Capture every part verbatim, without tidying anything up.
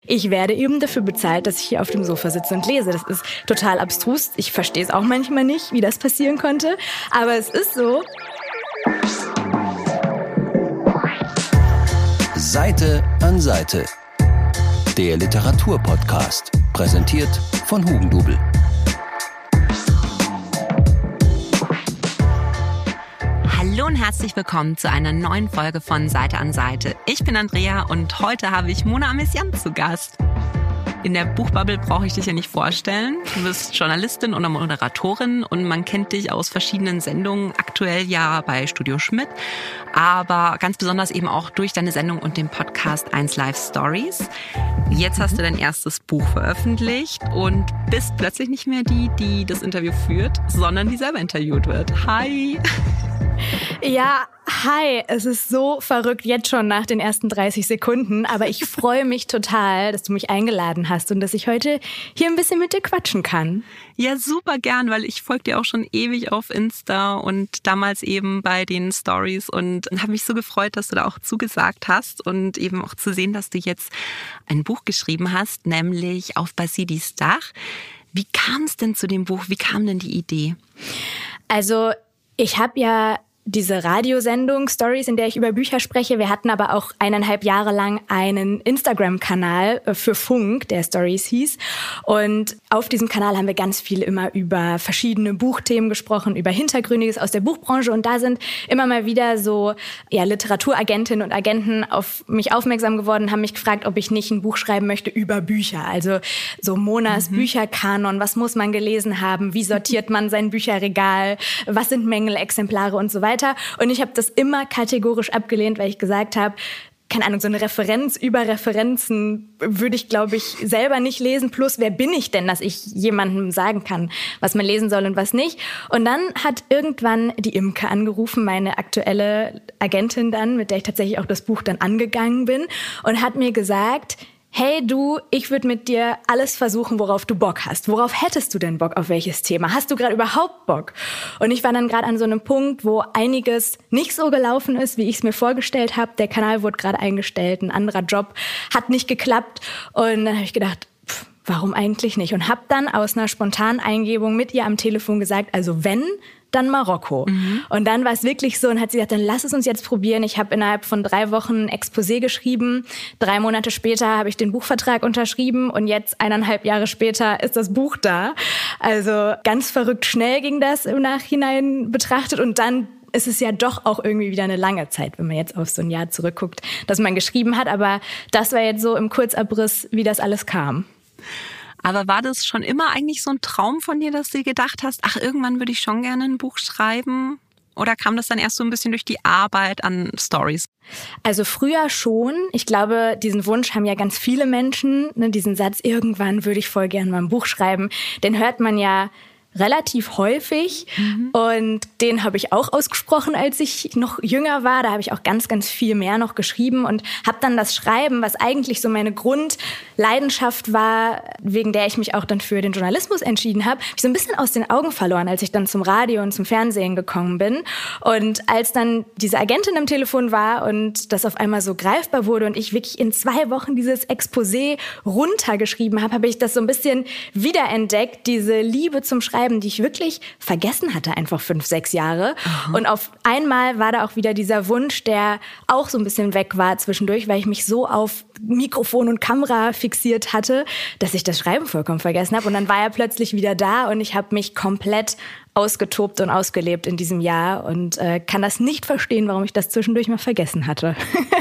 Ich werde eben dafür bezahlt, dass ich hier auf dem Sofa sitze und lese. Das ist total abstrus. Ich verstehe es auch manchmal nicht, wie das passieren konnte. Aber es ist so. Seite an Seite. Der Literaturpodcast. Präsentiert von Hugendubel. Hallo und herzlich willkommen zu einer neuen Folge von Seite an Seite. Ich bin Andrea und heute habe ich Mona Amessian zu Gast. In der Buchbubble brauche ich dich ja nicht vorstellen. Du bist Journalistin und Moderatorin und man kennt dich aus verschiedenen Sendungen, aktuell ja bei Studio Schmidt, aber ganz besonders eben auch durch deine Sendung und den Podcast eins Live Stories. Jetzt hast du dein erstes Buch veröffentlicht und bist plötzlich nicht mehr die, die das Interview führt, sondern die selber interviewt wird. Hi! Ja, hi, es ist so verrückt jetzt schon nach den ersten dreißig Sekunden, aber ich freue mich total, dass du mich eingeladen hast und dass ich heute hier ein bisschen mit dir quatschen kann. Ja, super gern, weil ich folge dir auch schon ewig auf Insta und damals eben bei den Stories und habe mich so gefreut, dass du da auch zugesagt hast und eben auch zu sehen, dass du jetzt ein Buch geschrieben hast, nämlich Auf Basidis Dach. Wie kam es denn zu dem Buch? Wie kam denn die Idee? Also ich habe ja diese Radiosendung Stories, in der ich über Bücher spreche. Wir hatten aber auch eineinhalb Jahre lang einen Instagram-Kanal für Funk, der Stories hieß. Und auf diesem Kanal haben wir ganz viel immer über verschiedene Buchthemen gesprochen, über Hintergründiges aus der Buchbranche. Und da sind immer mal wieder so ja, Literaturagentinnen und Agenten auf mich aufmerksam geworden, haben mich gefragt, ob ich nicht ein Buch schreiben möchte über Bücher. Also so Monas mhm. Bücherkanon, was muss man gelesen haben, wie sortiert man sein Bücherregal, was sind Mängelexemplare und so weiter. Und ich habe das immer kategorisch abgelehnt, weil ich gesagt habe, keine Ahnung, so eine Referenz über Referenzen würde ich, glaube ich, selber nicht lesen. Plus, wer bin ich denn, dass ich jemandem sagen kann, was man lesen soll und was nicht? Und dann hat irgendwann die Imke angerufen, meine aktuelle Agentin dann, mit der ich tatsächlich auch das Buch dann angegangen bin, und hat mir gesagt, hey du, ich würde mit dir alles versuchen, worauf du Bock hast. Worauf hättest du denn Bock, auf welches Thema? Hast du gerade überhaupt Bock? Und ich war dann gerade an so einem Punkt, wo einiges nicht so gelaufen ist, wie ich es mir vorgestellt habe. Der Kanal wurde gerade eingestellt, ein anderer Job hat nicht geklappt. Und dann habe ich gedacht, pff, warum eigentlich nicht? Und habe dann aus einer spontanen Eingebung mit ihr am Telefon gesagt, also wenn, dann Marokko. Mhm. Und dann war es wirklich so und hat sie gesagt, dann lass es uns jetzt probieren. Ich habe innerhalb von drei Wochen ein Exposé geschrieben. Drei Monate später habe ich den Buchvertrag unterschrieben und jetzt eineinhalb Jahre später ist das Buch da. Also ganz verrückt schnell ging das im Nachhinein betrachtet und dann ist es ja doch auch irgendwie wieder eine lange Zeit, wenn man jetzt auf so ein Jahr zurückguckt, dass man geschrieben hat. Aber das war jetzt so im Kurzabriss, wie das alles kam. Aber war das schon immer eigentlich so ein Traum von dir, dass du gedacht hast, ach, irgendwann würde ich schon gerne ein Buch schreiben? Oder kam das dann erst so ein bisschen durch die Arbeit an Stories? Also früher schon. Ich glaube, diesen Wunsch haben ja ganz viele Menschen, ne, diesen Satz, irgendwann würde ich voll gerne mal ein Buch schreiben. Den hört man ja relativ häufig mhm. und den habe ich auch ausgesprochen, als ich noch jünger war. Da habe ich auch ganz, ganz viel mehr noch geschrieben und habe dann das Schreiben, was eigentlich so meine Grundleidenschaft war, wegen der ich mich auch dann für den Journalismus entschieden habe, ich so ein bisschen aus den Augen verloren, als ich dann zum Radio und zum Fernsehen gekommen bin. Und als dann diese Agentin am Telefon war und das auf einmal so greifbar wurde und ich wirklich in zwei Wochen dieses Exposé runtergeschrieben habe, habe ich das so ein bisschen wiederentdeckt, diese Liebe zum Schreiben, die ich wirklich vergessen hatte, einfach fünf, sechs Jahre. Mhm. Und auf einmal war da auch wieder dieser Wunsch, der auch so ein bisschen weg war zwischendurch, weil ich mich so auf Mikrofon und Kamera fixiert hatte, dass ich das Schreiben vollkommen vergessen habe. Und dann war er plötzlich wieder da und ich habe mich komplett ausgetobt und ausgelebt in diesem Jahr und äh, kann das nicht verstehen, warum ich das zwischendurch mal vergessen hatte.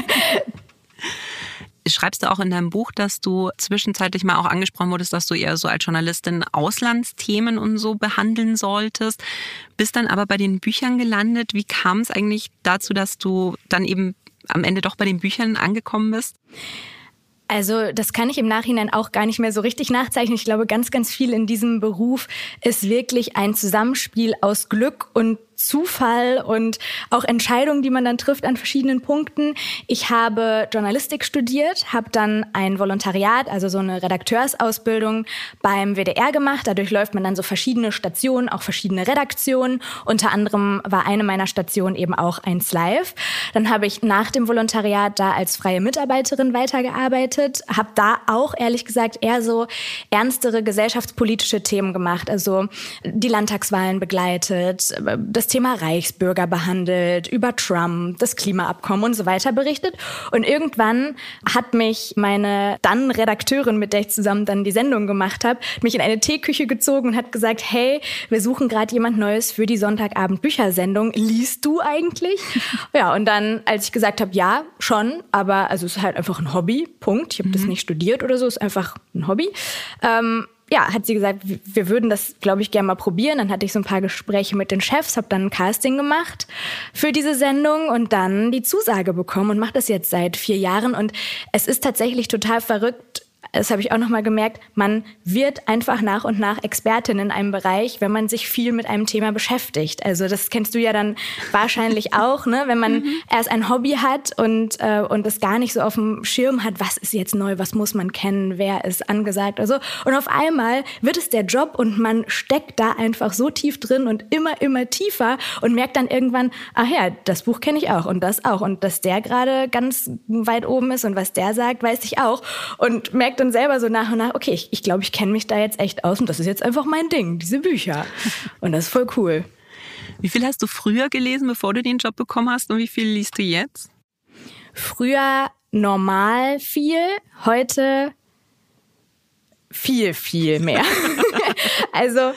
Schreibst du auch in deinem Buch, dass du zwischenzeitlich mal auch angesprochen wurdest, dass du eher so als Journalistin Auslandsthemen und so behandeln solltest, bist dann aber bei den Büchern gelandet. Wie kam es eigentlich dazu, dass du dann eben am Ende doch bei den Büchern angekommen bist? Also das kann ich im Nachhinein auch gar nicht mehr so richtig nachzeichnen. Ich glaube, ganz, ganz viel in diesem Beruf ist wirklich ein Zusammenspiel aus Glück und Zufall und auch Entscheidungen, die man dann trifft an verschiedenen Punkten. Ich habe Journalistik studiert, habe dann ein Volontariat, also so eine Redakteursausbildung beim W D R gemacht. Dadurch läuft man dann so verschiedene Stationen, auch verschiedene Redaktionen. Unter anderem war eine meiner Stationen eben auch eins Live. Dann habe ich nach dem Volontariat da als freie Mitarbeiterin weitergearbeitet, habe da auch ehrlich gesagt eher so ernstere gesellschaftspolitische Themen gemacht, also die Landtagswahlen begleitet, das Thema Reichsbürger behandelt, über Trump, das Klimaabkommen und so weiter berichtet. Und irgendwann hat mich meine dann Redakteurin, mit der ich zusammen dann die Sendung gemacht habe, mich in eine Teeküche gezogen und hat gesagt, hey, wir suchen gerade jemand Neues für die Sonntagabend-Büchersendung. Liest du eigentlich? Ja, und dann, als ich gesagt habe, ja, schon, aber also es ist halt einfach ein Hobby, Punkt. Ich habe mhm. das nicht studiert oder so, es ist einfach ein Hobby. Ähm, ja, hat sie gesagt, wir würden das, glaube ich, gerne mal probieren. Dann hatte ich so ein paar Gespräche mit den Chefs, habe dann ein Casting gemacht für diese Sendung und dann die Zusage bekommen und mache das jetzt seit vier Jahren. Und es ist tatsächlich total verrückt. Das habe ich auch nochmal gemerkt, man wird einfach nach und nach Expertin in einem Bereich, wenn man sich viel mit einem Thema beschäftigt. Also das kennst du ja dann wahrscheinlich auch, ne? Wenn man mhm. erst ein Hobby hat und äh, und es gar nicht so auf dem Schirm hat, was ist jetzt neu, was muss man kennen, wer ist angesagt oder so. Und auf einmal wird es der Job und man steckt da einfach so tief drin und immer, immer tiefer und merkt dann irgendwann, ach ja, das Buch kenne ich auch und das auch. Und dass der gerade ganz weit oben ist und was der sagt, weiß ich auch. Und merkt dann selber so nach und nach, okay, ich, ich glaube, ich kenne mich da jetzt echt aus und das ist jetzt einfach mein Ding, diese Bücher. Und das ist voll cool. Wie viel hast du früher gelesen, bevor du den Job bekommen hast und wie viel liest du jetzt? Früher normal viel, heute viel, viel mehr. Also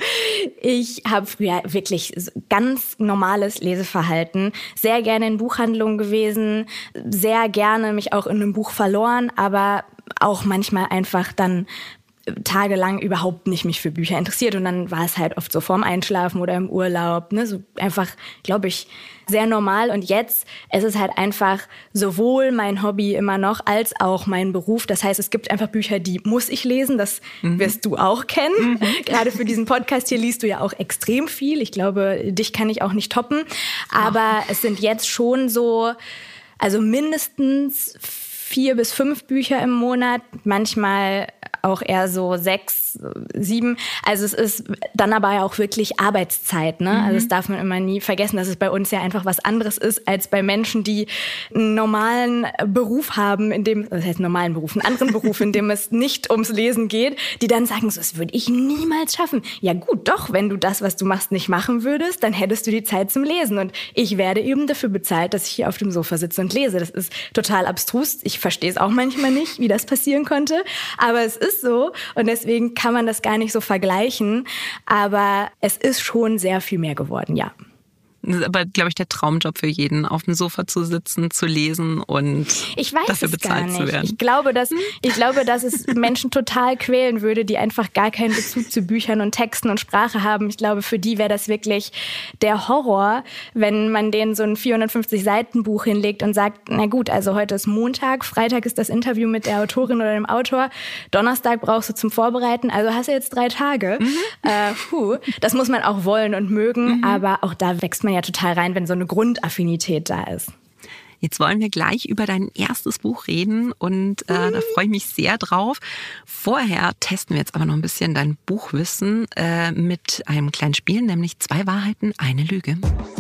ich habe früher wirklich ganz normales Leseverhalten, sehr gerne in Buchhandlungen gewesen, sehr gerne mich auch in einem Buch verloren, aber auch manchmal einfach dann tagelang überhaupt nicht mich für Bücher interessiert und dann war es halt oft so vorm Einschlafen oder im Urlaub, ne, so einfach, glaube ich, sehr normal. Und jetzt es ist halt einfach sowohl mein Hobby immer noch als auch mein Beruf. Das heißt, es gibt einfach Bücher, die muss ich lesen, das mhm. wirst du auch kennen. Mhm. Gerade für diesen Podcast hier liest du ja auch extrem viel. Ich glaube, dich kann ich auch nicht toppen. Aber es sind jetzt schon so, also mindestens vier bis fünf Bücher im Monat, manchmal auch eher so sechs, sieben. Also es ist dann aber ja auch wirklich Arbeitszeit, ne? Mhm. Also das darf man immer nie vergessen, dass es bei uns ja einfach was anderes ist als bei Menschen, die einen normalen Beruf haben, in dem, das heißt normalen Beruf, einen anderen Beruf, in dem es nicht ums Lesen geht, die dann sagen, so, das würde ich niemals schaffen. Ja gut, doch, wenn du das, was du machst, nicht machen würdest, dann hättest du die Zeit zum Lesen. Und ich werde eben dafür bezahlt, dass ich hier auf dem Sofa sitze und lese. Das ist total abstrus. Ich verstehe es auch manchmal nicht, wie das passieren konnte. Aber es ist so und deswegen kann man das gar nicht so vergleichen. Aber es ist schon sehr viel mehr geworden, ja. Das ist aber, glaube ich, der Traumjob für jeden, auf dem Sofa zu sitzen, zu lesen und ich weiß dafür es bezahlt gar nicht. zu werden. Ich glaube, dass, ich glaube, dass es Menschen total quälen würde, die einfach gar keinen Bezug zu Büchern und Texten und Sprache haben. Ich glaube, für die wäre das wirklich der Horror, wenn man denen so ein vierhundertfünfzig Seiten Buch hinlegt und sagt, na gut, also heute ist Montag, Freitag ist das Interview mit der Autorin oder dem Autor, Donnerstag brauchst du zum Vorbereiten, also hast du jetzt drei Tage. Mhm. Äh, puh, das muss man auch wollen und mögen, mhm. aber auch da wächst man ja total rein, wenn so eine Grundaffinität da ist. Jetzt wollen wir gleich über dein erstes Buch reden und äh, mhm. da freue ich mich sehr drauf. Vorher testen wir jetzt aber noch ein bisschen dein Buchwissen äh, mit einem kleinen Spiel, nämlich zwei Wahrheiten, eine Lüge.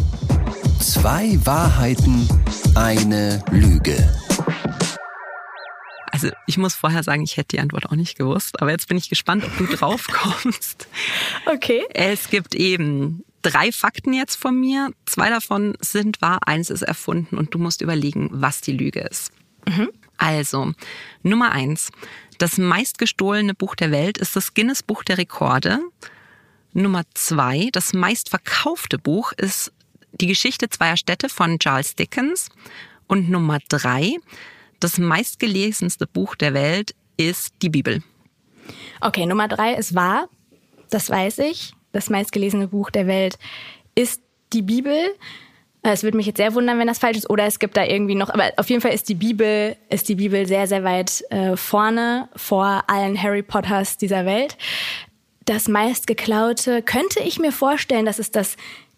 Zwei Wahrheiten, eine Lüge. Also ich muss vorher sagen, ich hätte die Antwort auch nicht gewusst, aber jetzt bin ich gespannt, ob du drauf kommst. Okay. Es gibt eben drei Fakten jetzt von mir. Zwei davon sind wahr, eins ist erfunden und du musst überlegen, was die Lüge ist. Mhm. Also, Nummer eins. Das meistgestohlene Buch der Welt ist das Guinness-Buch der Rekorde. Nummer zwei. Das meistverkaufte Buch ist Die Geschichte zweier Städte von Charles Dickens. Und Nummer drei. Das meistgelesenste Buch der Welt ist die Bibel. Okay, Nummer drei ist wahr. Das weiß ich. Das meistgelesene Buch der Welt ist die Bibel. Es würde mich jetzt sehr wundern, wenn das falsch ist. Oder es gibt da irgendwie noch, aber auf jeden Fall ist die Bibel, ist die Bibel sehr, sehr weit äh, vorne vor allen Harry Potters dieser Welt. Das meistgeklaute könnte ich mir vorstellen, dass es das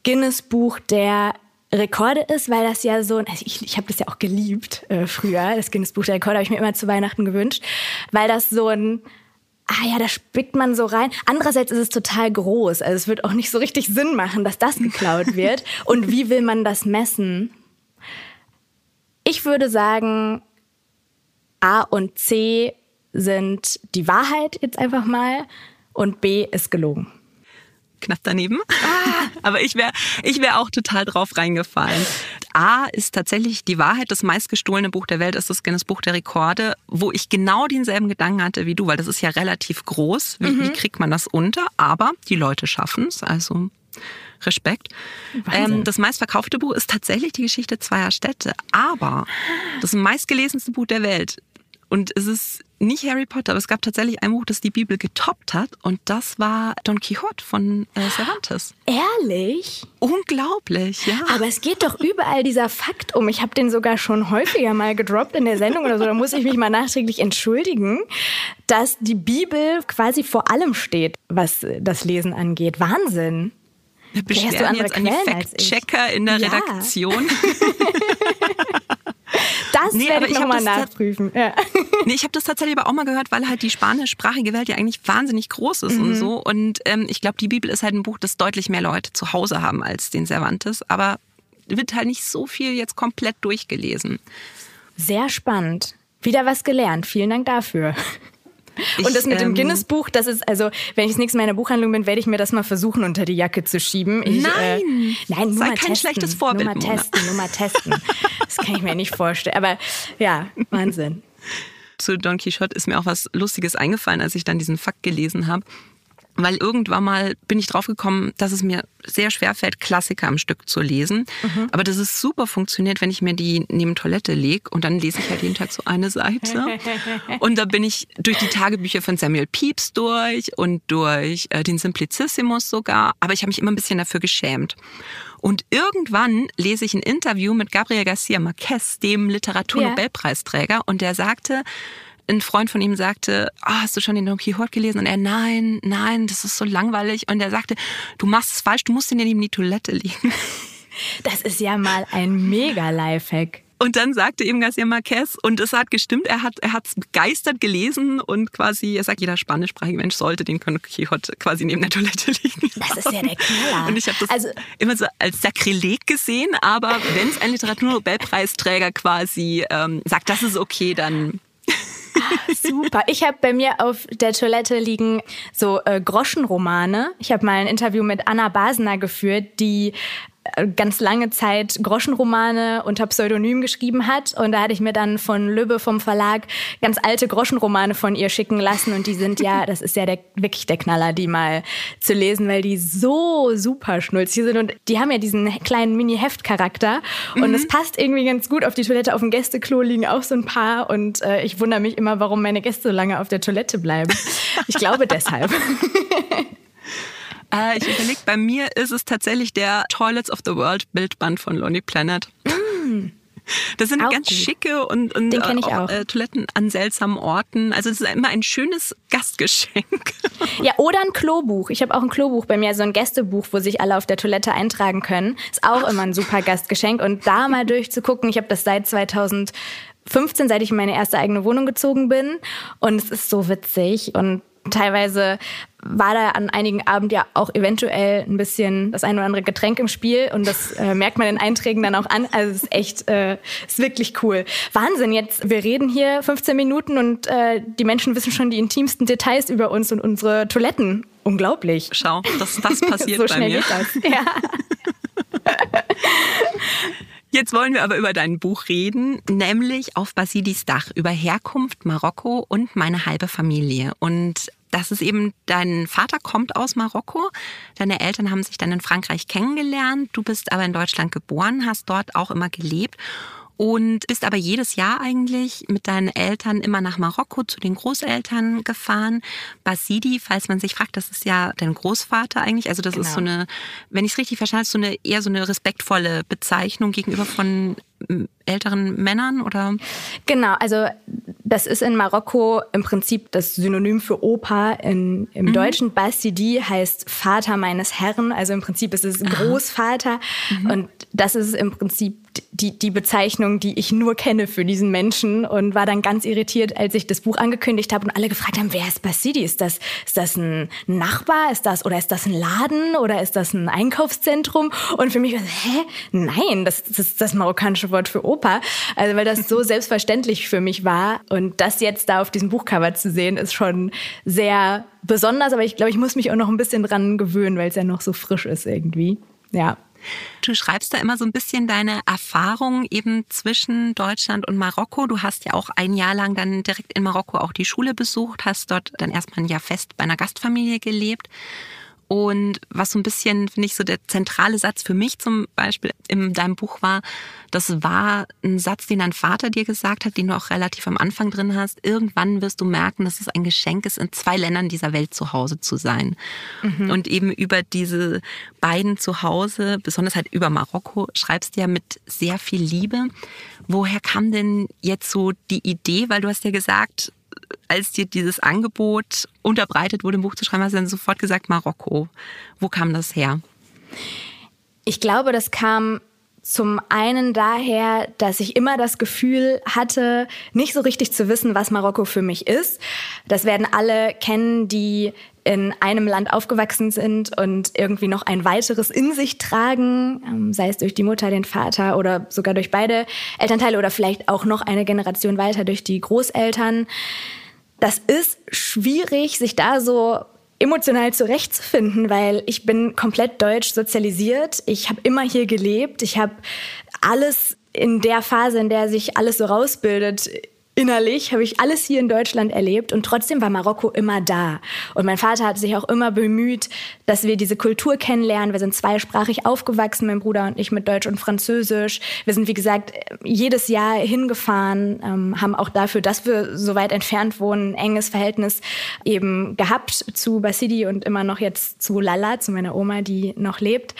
Guinness-Buch der Rekorde ist, weil das ja so, also ich, ich habe das ja auch geliebt äh, früher, das Guinness-Buch der Rekorde habe ich mir immer zu Weihnachten gewünscht, weil das so ein, ah ja, da spickt man so rein. Andererseits ist es total groß, also es wird auch nicht so richtig Sinn machen, dass das geklaut wird. Und wie will man das messen? Ich würde sagen, A und C sind die Wahrheit jetzt einfach mal und B ist gelogen. Knapp daneben. Ah. Aber ich wäre ich wär auch total drauf reingefallen. A ist tatsächlich die Wahrheit, das meistgestohlene Buch der Welt ist das Guinness-Buch der Rekorde, wo ich genau denselben Gedanken hatte wie du, weil das ist ja relativ groß. Wie, mhm. wie kriegt man das unter? Aber die Leute schaffen es, also Respekt. Ähm, das meistverkaufte Buch ist tatsächlich die Geschichte zweier Städte, aber das meistgelesenste Buch der Welt. Und es ist nicht Harry Potter, aber es gab tatsächlich ein Buch, das die Bibel getoppt hat. Und das war Don Quixote von äh, Cervantes. Ehrlich? Unglaublich, ja. Aber es geht doch überall dieser Fakt um. Ich habe den sogar schon häufiger mal gedroppt in der Sendung oder so. Da muss ich mich mal nachträglich entschuldigen, dass die Bibel quasi vor allem steht, was das Lesen angeht. Wahnsinn. Wir beschweren jetzt an die Fact-Checker in der ja. Redaktion. Das nee, werde ich nochmal nachprüfen. Ja. Nee, ich habe das tatsächlich aber auch mal gehört, weil halt die spanischsprachige Welt ja eigentlich wahnsinnig groß ist mhm. und so. Und ähm, ich glaube, die Bibel ist halt ein Buch, das deutlich mehr Leute zu Hause haben als den Cervantes. Aber wird halt nicht so viel jetzt komplett durchgelesen. Sehr spannend. Wieder was gelernt. Vielen Dank dafür. Ich, und das mit dem ähm, Guinness-Buch, das ist, also, wenn ich das nächste Mal in der Buchhandlung bin, werde ich mir das mal versuchen, unter die Jacke zu schieben. Ich, nein! Äh, nein, nur sei mal kein testen. schlechtes Vorbild, Nur mal Mona. testen, nur mal testen. Das kann ich mir nicht vorstellen. Aber ja, Wahnsinn. Zu Don Quixote ist mir auch was Lustiges eingefallen, als ich dann diesen Fakt gelesen habe. Weil irgendwann mal bin ich drauf gekommen, dass es mir sehr schwer fällt, Klassiker am Stück zu lesen. Mhm. Aber dass es super funktioniert, wenn ich mir die neben Toilette lege und dann lese ich halt jeden Tag so eine Seite. Und da bin ich durch die Tagebücher von Samuel Pepys durch und durch äh, den Simplicissimus sogar. Aber ich habe mich immer ein bisschen dafür geschämt. Und irgendwann lese ich ein Interview mit Gabriel García Márquez, dem Literaturnobelpreisträger, und der sagte, ein Freund von ihm sagte, oh, hast du schon den Don Quixote gelesen? Und er, nein, nein, das ist so langweilig. Und er sagte, du machst es falsch, du musst ihn neben die Toilette legen. Das ist ja mal ein mega Lifehack. Und dann sagte eben García Márquez, und es hat gestimmt, er hat er hat's begeistert gelesen und quasi, er sagt, jeder spanischsprachige Mensch sollte den Don Quixote quasi neben der Toilette liegen. Das ist ja der Knaller. Und ich habe das also, immer so als Sakrileg gesehen, aber wenn es ein Literaturnobelpreisträger quasi ähm, sagt, das ist okay, dann... Super. Ich habe bei mir auf der Toilette liegen so äh, Groschenromane. Ich habe mal ein Interview mit Anna Basener geführt, die ganz lange Zeit Groschenromane unter Pseudonym geschrieben hat. Und da hatte ich mir dann von Lübbe vom Verlag ganz alte Groschenromane von ihr schicken lassen. Und die sind ja, das ist ja der, wirklich der Knaller, die mal zu lesen, weil die so super schnulzig sind. Und die haben ja diesen kleinen Mini-Heft-Charakter. Und es mhm. passt irgendwie ganz gut auf die Toilette. Auf dem Gästeklo liegen auch so ein paar. Und äh, ich wundere mich immer, warum meine Gäste so lange auf der Toilette bleiben. Ich glaube deshalb. Äh, ich überlege, bei mir ist es tatsächlich der Toilets of the World Bildband von Lonely Planet. Mm. Das sind auch ganz gut. schicke und, und Den kenn ich auch, auch. Äh, Toiletten an seltsamen Orten. Also es ist immer ein schönes Gastgeschenk. Ja, oder ein Klobuch. Ich habe auch ein Klobuch bei mir, so ein Gästebuch, wo sich alle auf der Toilette eintragen können. Ist auch Ach. immer ein super Gastgeschenk. Und da mal durchzugucken, ich habe das seit zweitausendfünfzehn, seit ich in meine erste eigene Wohnung gezogen bin. Und es ist so witzig und teilweise war da an einigen Abend ja auch eventuell ein bisschen das ein oder andere Getränk im Spiel und das äh, merkt man den Einträgen dann auch an. Also es ist echt, äh, ist wirklich cool. Wahnsinn, jetzt, wir reden hier fünfzehn Minuten und äh, die Menschen wissen schon die intimsten Details über uns und unsere Toiletten. Unglaublich. Schau, dass das passiert so bei schnell mir. Geht das. Ja. Jetzt wollen wir aber über dein Buch reden, nämlich Auf Basidis Dach, über Herkunft, Marokko und meine halbe Familie. Und das ist eben, dein Vater kommt aus Marokko, deine Eltern haben sich dann in Frankreich kennengelernt, du bist aber in Deutschland geboren, hast dort auch immer gelebt. Und bist aber jedes Jahr eigentlich mit deinen Eltern immer nach Marokko zu den Großeltern gefahren. Basidi, falls man sich fragt, das ist ja dein Großvater eigentlich. Also das genau. ist so eine, wenn ich es richtig verstanden habe, so eine eher so eine respektvolle Bezeichnung gegenüber von älteren Männern oder? Genau, also das ist in Marokko im Prinzip das Synonym für Opa. In, Im mhm. Deutschen Bassidi heißt Vater meines Herrn, also im Prinzip ist es Großvater. Mhm. Und das ist im Prinzip die, die Bezeichnung, die ich nur kenne für diesen Menschen, und war dann ganz irritiert, als ich das Buch angekündigt habe und alle gefragt haben, wer ist Bassidi? Ist das, ist das ein Nachbar? Ist das, oder ist das ein Laden? Oder ist das ein Einkaufszentrum? Und für mich war so, hä? Nein, das, das ist das marokkanische Wort für Opa. Also weil das so selbstverständlich für mich war. Und das jetzt da auf diesem Buchcover zu sehen, ist schon sehr besonders. Aber ich glaube, ich muss mich auch noch ein bisschen dran gewöhnen, weil es ja noch so frisch ist irgendwie. Ja. Du schreibst da immer so ein bisschen deine Erfahrungen eben zwischen Deutschland und Marokko. Du hast ja auch ein Jahr lang dann direkt in Marokko auch die Schule besucht, hast dort dann erstmal ein Jahr fest bei einer Gastfamilie gelebt. Und was so ein bisschen, finde ich, so der zentrale Satz für mich zum Beispiel in deinem Buch war, das war ein Satz, den dein Vater dir gesagt hat, den du auch relativ am Anfang drin hast. Irgendwann wirst du merken, dass es ein Geschenk ist, in zwei Ländern dieser Welt zu Hause zu sein. Mhm. Und eben über diese beiden Zuhause, besonders halt über Marokko, schreibst du ja mit sehr viel Liebe. Woher kam denn jetzt so die Idee? Weil du hast ja gesagt, als dir dieses Angebot unterbreitet wurde, ein Buch zu schreiben, hast du dann sofort gesagt, Marokko. Wo kam das her? Ich glaube, das kam zum einen daher, dass ich immer das Gefühl hatte, nicht so richtig zu wissen, was Marokko für mich ist. Das werden alle kennen, die in einem Land aufgewachsen sind und irgendwie noch ein weiteres in sich tragen, sei es durch die Mutter, den Vater oder sogar durch beide Elternteile oder vielleicht auch noch eine Generation weiter durch die Großeltern. Das ist schwierig, sich da so emotional zurechtzufinden, weil ich bin komplett deutsch sozialisiert. Ich habe immer hier gelebt. Ich habe alles in der Phase, in der sich alles so rausbildet, innerlich habe ich alles hier in Deutschland erlebt und trotzdem war Marokko immer da. Und mein Vater hat sich auch immer bemüht, dass wir diese Kultur kennenlernen. Wir sind zweisprachig aufgewachsen, mein Bruder und ich, mit Deutsch und Französisch. Wir sind, wie gesagt, jedes Jahr hingefahren, ähm, haben auch dafür, dass wir so weit entfernt wohnen, ein enges Verhältnis eben gehabt zu Bassidi und immer noch jetzt zu Lala, zu meiner Oma, die noch lebt.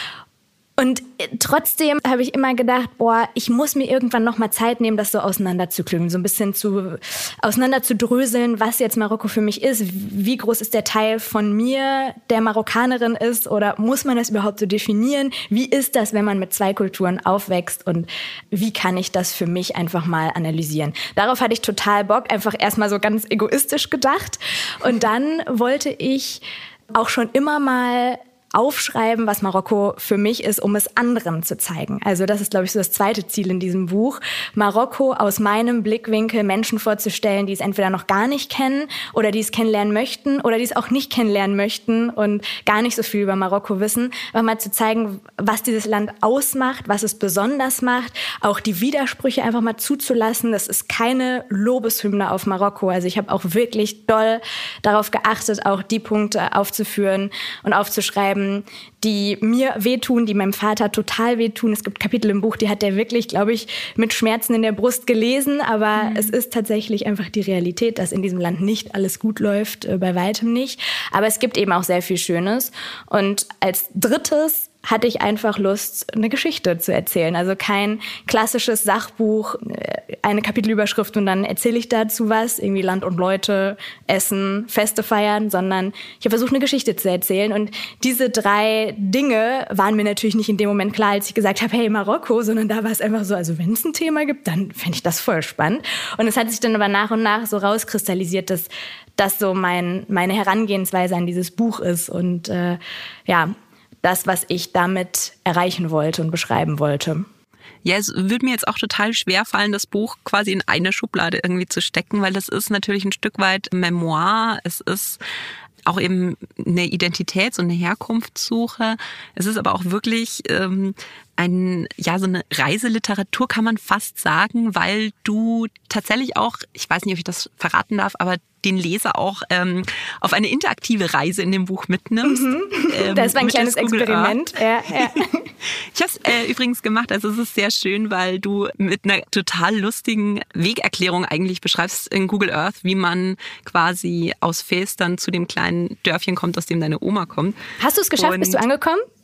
Und trotzdem habe ich immer gedacht, boah, ich muss mir irgendwann noch mal Zeit nehmen, das so auseinanderzuklügeln, so ein bisschen zu auseinanderzudröseln, was jetzt Marokko für mich ist. Wie groß ist der Teil von mir, der Marokkanerin ist, oder muss man das überhaupt so definieren? Wie ist das, wenn man mit zwei Kulturen aufwächst, und wie kann ich das für mich einfach mal analysieren? Darauf hatte ich total Bock, einfach erstmal so ganz egoistisch gedacht. Und dann wollte ich auch schon immer mal aufschreiben, was Marokko für mich ist, um es anderen zu zeigen. Also das ist, glaube ich, so das zweite Ziel in diesem Buch, Marokko aus meinem Blickwinkel Menschen vorzustellen, die es entweder noch gar nicht kennen oder die es kennenlernen möchten oder die es auch nicht kennenlernen möchten und gar nicht so viel über Marokko wissen, aber mal zu zeigen, was dieses Land ausmacht, was es besonders macht, auch die Widersprüche einfach mal zuzulassen. Das ist keine Lobeshymne auf Marokko. Also ich habe auch wirklich doll darauf geachtet, auch die Punkte aufzuführen und aufzuschreiben, die mir wehtun, die meinem Vater total wehtun. Es gibt Kapitel im Buch, die hat er wirklich, glaube ich, mit Schmerzen in der Brust gelesen. Aber mhm. es ist tatsächlich einfach die Realität, dass in diesem Land nicht alles gut läuft, äh, bei weitem nicht. Aber es gibt eben auch sehr viel Schönes. Und als drittes hatte ich einfach Lust, eine Geschichte zu erzählen. Also kein klassisches Sachbuch, eine Kapitelüberschrift und dann erzähle ich dazu was, irgendwie Land und Leute, Essen, Feste feiern, sondern ich habe versucht, eine Geschichte zu erzählen. Und diese drei Dinge waren mir natürlich nicht in dem Moment klar, als ich gesagt habe, hey, Marokko, sondern da war es einfach so, also wenn es ein Thema gibt, dann fände ich das voll spannend. Und es hat sich dann aber nach und nach so rauskristallisiert, dass das so mein, meine Herangehensweise an dieses Buch ist. Und äh, ja, das, was ich damit erreichen wollte und beschreiben wollte. Ja, es würde mir jetzt auch total schwer fallen, das Buch quasi in eine Schublade irgendwie zu stecken, weil das ist natürlich ein Stück weit Memoir. Es ist auch eben eine Identitäts- und eine Herkunftssuche. Es ist aber auch wirklich ähm, ein, ja, so eine Reiseliteratur, kann man fast sagen, weil du tatsächlich auch, ich weiß nicht, ob ich das verraten darf, aber den Leser auch ähm, auf eine interaktive Reise in dem Buch mitnimmst. Mhm. Ähm, das war ein kleines Experiment. Ja, ja. Ich habe es äh, übrigens gemacht, also es ist sehr schön, weil du mit einer total lustigen Wegerklärung eigentlich beschreibst in Google Earth, wie man quasi aus Fes dann zu dem kleinen Dörfchen kommt, aus dem deine Oma kommt. Hast du es geschafft? Und bist du angekommen?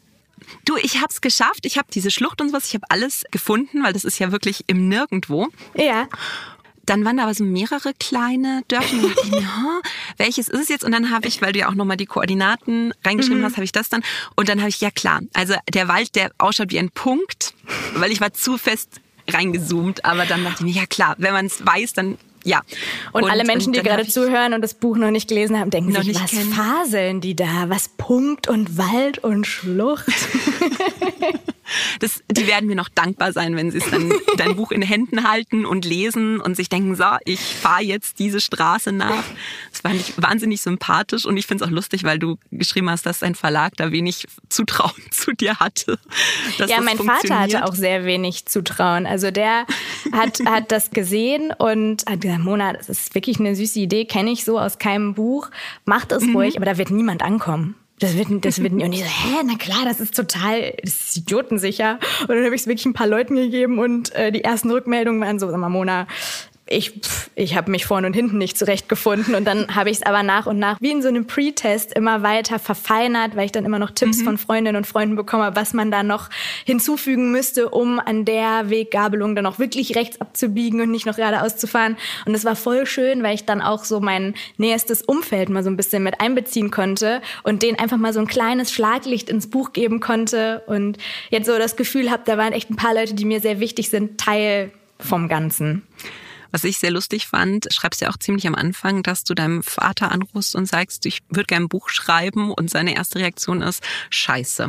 Du, ich habe es geschafft. Ich habe diese Schlucht und sowas, ich habe alles gefunden, weil das ist ja wirklich im Nirgendwo. Ja. Dann waren da aber so mehrere kleine Dörfer und dachte ich mir, huh, welches ist es jetzt? Und dann habe ich, weil du ja auch nochmal die Koordinaten reingeschrieben mhm. hast, habe ich das dann. Und dann habe ich, ja klar, also der Wald, der ausschaut wie ein Punkt, weil ich war zu fest reingezoomt. Aber dann dachte ich mir, ja klar, wenn man es weiß, dann ja. Und, und alle Menschen, und die gerade zuhören und das Buch noch nicht gelesen haben, denken sich, was kennen. faseln die da? Was Punkt und Wald und Schlucht? Das, die werden mir noch dankbar sein, wenn sie es dann dein Buch in den Händen halten und lesen und sich denken, so, ich fahre jetzt diese Straße nach. Das fand ich wahnsinnig sympathisch und ich finde es auch lustig, weil du geschrieben hast, dass dein Verlag da wenig Zutrauen zu dir hatte. Ja, mein Vater hatte auch sehr wenig Zutrauen. Also der hat, hat das gesehen und hat gesagt, Mona, das ist wirklich eine süße Idee, kenne ich so aus keinem Buch. Mach das mhm. ruhig, aber da wird niemand ankommen. Das wird, das wird nicht. Und ich so, hä, na klar, das ist total, das ist idiotensicher. Und dann habe ich es wirklich ein paar Leuten gegeben und äh, die ersten Rückmeldungen waren so, sag mal, Mona, ich, ich habe mich vorne und hinten nicht zurechtgefunden. Und dann habe ich es aber nach und nach wie in so einem Pre-Test immer weiter verfeinert, weil ich dann immer noch Tipps mhm. von Freundinnen und Freunden bekomme, was man da noch hinzufügen müsste, um an der Weggabelung dann auch wirklich rechts abzubiegen und nicht noch geradeaus zu fahren. Und das war voll schön, weil ich dann auch so mein näherstes Umfeld mal so ein bisschen mit einbeziehen konnte und denen einfach mal so ein kleines Schlaglicht ins Buch geben konnte. Und jetzt so das Gefühl habe, da waren echt ein paar Leute, die mir sehr wichtig sind, Teil vom Ganzen. Was ich sehr lustig fand, schreibst ja auch ziemlich am Anfang, dass du deinem Vater anrufst und sagst, ich würde gerne ein Buch schreiben und seine erste Reaktion ist, Scheiße.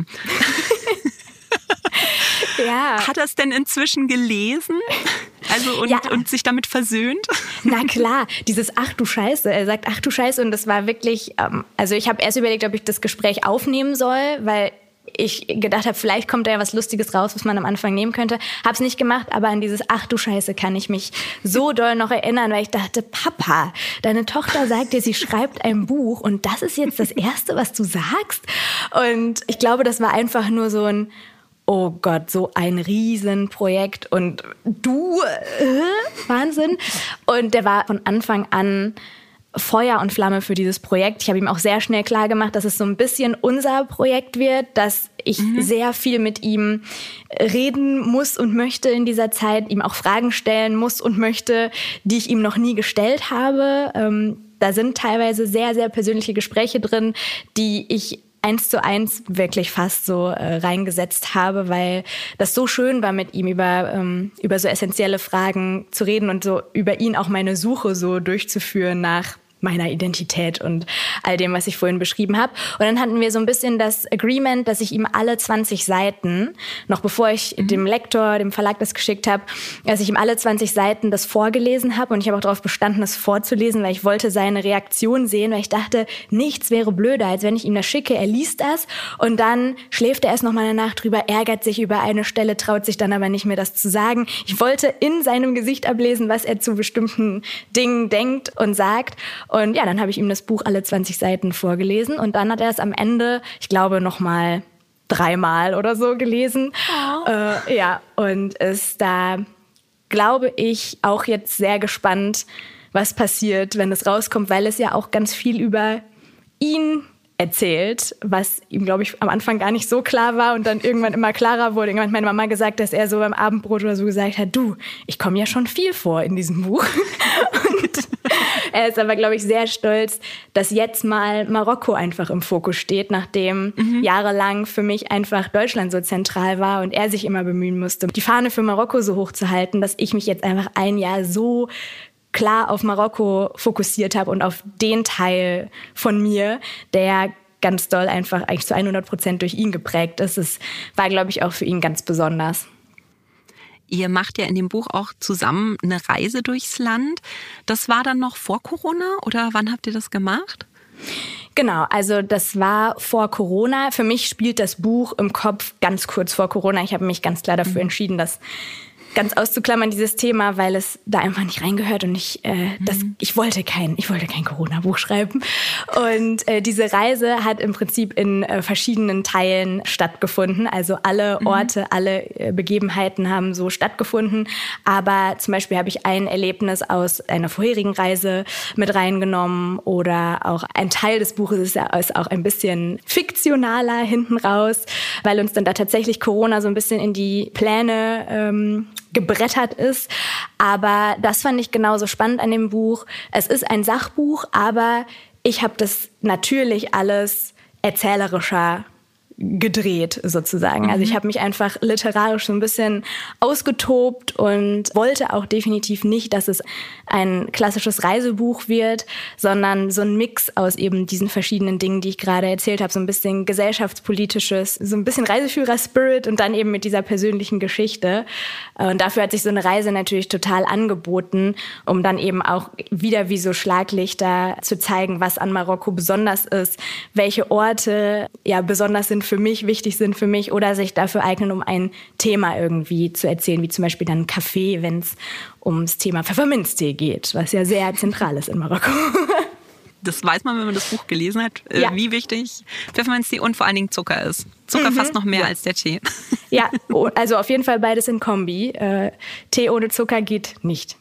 Ja. Hat er es denn inzwischen gelesen? Also und, ja. und sich damit versöhnt? Na klar, dieses Ach du Scheiße, er sagt Ach du Scheiße und das war wirklich, ähm, also ich habe erst überlegt, ob ich das Gespräch aufnehmen soll, weil ich gedacht habe, vielleicht kommt da ja was Lustiges raus, was man am Anfang nehmen könnte. Hab's nicht gemacht, aber an dieses Ach du Scheiße kann ich mich so doll noch erinnern, weil ich dachte, Papa, deine Tochter sagt dir, sie schreibt ein Buch und das ist jetzt das Erste, was du sagst? Und ich glaube, das war einfach nur so ein oh Gott, so ein Riesenprojekt und du, äh, Wahnsinn. Und der war von Anfang an Feuer und Flamme für dieses Projekt. Ich habe ihm auch sehr schnell klar gemacht, dass es so ein bisschen unser Projekt wird, dass ich mhm. sehr viel mit ihm reden muss und möchte in dieser Zeit, ihm auch Fragen stellen muss und möchte, die ich ihm noch nie gestellt habe. Ähm, da sind teilweise sehr, sehr persönliche Gespräche drin, die ich eins zu eins wirklich fast so äh, reingesetzt habe, weil das so schön war, mit ihm über, ähm, über so essentielle Fragen zu reden und so über ihn auch meine Suche so durchzuführen nach meiner Identität und all dem, was ich vorhin beschrieben habe. Und dann hatten wir so ein bisschen das Agreement, dass ich ihm alle zwanzig Seiten, noch bevor ich mhm. dem Lektor, dem Verlag das geschickt habe, dass ich ihm alle zwanzig Seiten das vorgelesen habe. Und ich habe auch darauf bestanden, das vorzulesen, weil ich wollte seine Reaktion sehen, weil ich dachte, nichts wäre blöder, als wenn ich ihm das schicke. Er liest das und dann schläft er erst noch mal eine Nacht drüber, ärgert sich über eine Stelle, traut sich dann aber nicht mehr, das zu sagen. Ich wollte in seinem Gesicht ablesen, was er zu bestimmten Dingen denkt und sagt. Und ja, dann habe ich ihm das Buch alle zwanzig Seiten vorgelesen und dann hat er es am Ende, ich glaube, noch mal dreimal oder so gelesen. Oh. Äh, ja, und ist da, glaube ich, auch jetzt sehr gespannt, was passiert, wenn es rauskommt, weil es ja auch ganz viel über ihn erzählt, was ihm, glaube ich, am Anfang gar nicht so klar war und dann irgendwann immer klarer wurde. Irgendwann hat meine Mama gesagt, dass er so beim Abendbrot oder so gesagt hat, du, ich komme ja schon viel vor in diesem Buch. Und er ist aber, glaube ich, sehr stolz, dass jetzt mal Marokko einfach im Fokus steht, nachdem mhm. jahrelang für mich einfach Deutschland so zentral war und er sich immer bemühen musste, die Fahne für Marokko so hoch zu halten, dass ich mich jetzt einfach ein Jahr so klar auf Marokko fokussiert habe und auf den Teil von mir, der ganz doll einfach eigentlich zu hundert Prozent durch ihn geprägt ist. Es war, glaube ich, auch für ihn ganz besonders. Ihr macht ja in dem Buch auch zusammen eine Reise durchs Land. Das war dann noch vor Corona oder wann habt ihr das gemacht? Genau, also das war vor Corona. Für mich spielt das Buch im Kopf ganz kurz vor Corona. Ich habe mich ganz klar dafür entschieden, das ganz auszuklammern, dieses Thema, weil es da einfach nicht reingehört und ich, äh, das, ich wollte kein, ich wollte kein Corona-Buch schreiben. Und äh, diese Reise hat im Prinzip in äh, verschiedenen Teilen stattgefunden. Also alle Orte, mhm. alle äh, Begebenheiten haben so stattgefunden. Aber zum Beispiel habe ich ein Erlebnis aus einer vorherigen Reise mit reingenommen oder auch ein Teil des Buches ist ja ist auch ein bisschen fiktionaler hinten raus, weil uns dann da tatsächlich Corona so ein bisschen in die Pläne ähm, gebrettert ist. Aber das fand ich genauso spannend an dem Buch. Es ist ein Sachbuch, aber ich habe das natürlich alles erzählerischer gedreht sozusagen. Also ich habe mich einfach literarisch so ein bisschen ausgetobt und wollte auch definitiv nicht, dass es ein klassisches Reisebuch wird, sondern so ein Mix aus eben diesen verschiedenen Dingen, die ich gerade erzählt habe, so ein bisschen gesellschaftspolitisches, so ein bisschen Reiseführer-Spirit und dann eben mit dieser persönlichen Geschichte. Und dafür hat sich so eine Reise natürlich total angeboten, um dann eben auch wieder wie so Schlaglichter zu zeigen, was an Marokko besonders ist, welche Orte ja besonders sind für mich, wichtig sind für mich oder sich dafür eignen, um ein Thema irgendwie zu erzählen, wie zum Beispiel dann Kaffee, wenn es ums Thema Pfefferminztee geht, was ja sehr zentral ist in Marokko. Das weiß man, wenn man das Buch gelesen hat, ja. wie wichtig Pfefferminztee und vor allen Dingen Zucker ist. Zucker mhm. fast noch mehr ja. als der Tee. Ja, also auf jeden Fall beides in Kombi. Äh, Tee ohne Zucker geht nicht.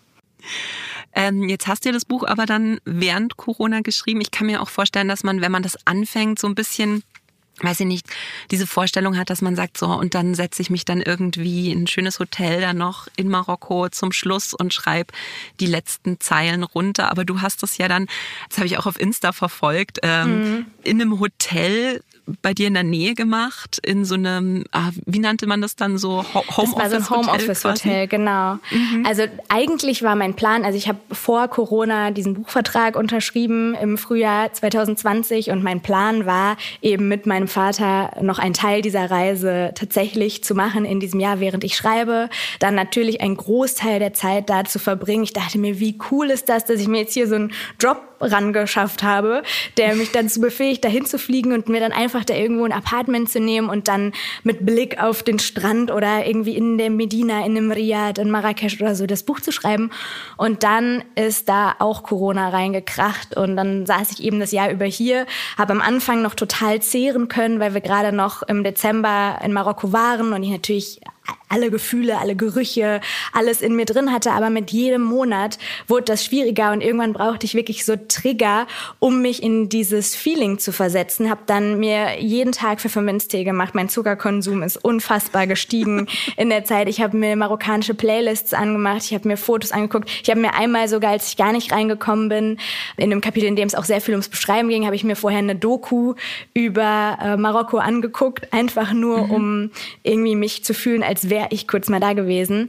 Ähm, jetzt hast du ja das Buch aber dann während Corona geschrieben. Ich kann mir auch vorstellen, dass man, wenn man das anfängt, so ein bisschen, weiß ich nicht, diese Vorstellung hat, dass man sagt, so, und dann setze ich mich dann irgendwie in ein schönes Hotel dann noch in Marokko zum Schluss und schreibe die letzten Zeilen runter. Aber du hast das ja dann, das habe ich auch auf Insta verfolgt, ähm, mhm. in einem Hotel bei dir in der Nähe gemacht, in so einem, ah, wie nannte man das dann so? Homeoffice-Hotel? Das war so ein Homeoffice-Hotel, genau. Mhm. Also eigentlich war mein Plan, also ich habe vor Corona diesen Buchvertrag unterschrieben im Frühjahr zwanzig zwanzig und mein Plan war eben mit meinem Vater noch einen Teil dieser Reise tatsächlich zu machen in diesem Jahr, während ich schreibe. Dann natürlich einen Großteil der Zeit da zu verbringen. Ich dachte mir, wie cool ist das, dass ich mir jetzt hier so einen Job rangeschafft habe, der mich dazu befähigt, dahin zu fliegen und mir dann einfach da irgendwo ein Apartment zu nehmen und dann mit Blick auf den Strand oder irgendwie in der Medina, in dem Riad, in Marrakesch oder so das Buch zu schreiben. Und dann ist da auch Corona reingekracht und dann saß ich eben das Jahr über hier, habe am Anfang noch total zehren können, weil wir gerade noch im Dezember in Marokko waren und ich natürlich alle Gefühle, alle Gerüche, alles in mir drin hatte. Aber mit jedem Monat wurde das schwieriger und irgendwann brauchte ich wirklich so Trigger, um mich in dieses Feeling zu versetzen. Habe dann mir jeden Tag Pfefferminztee gemacht. Mein Zuckerkonsum ist unfassbar gestiegen in der Zeit. Ich habe mir marokkanische Playlists angemacht. Ich habe mir Fotos angeguckt. Ich habe mir einmal sogar, als ich gar nicht reingekommen bin, in einem Kapitel, in dem es auch sehr viel ums Beschreiben ging, habe ich mir vorher eine Doku über äh, Marokko angeguckt. Einfach nur, mhm. um irgendwie mich zu fühlen, als wäre ich kurz mal da gewesen.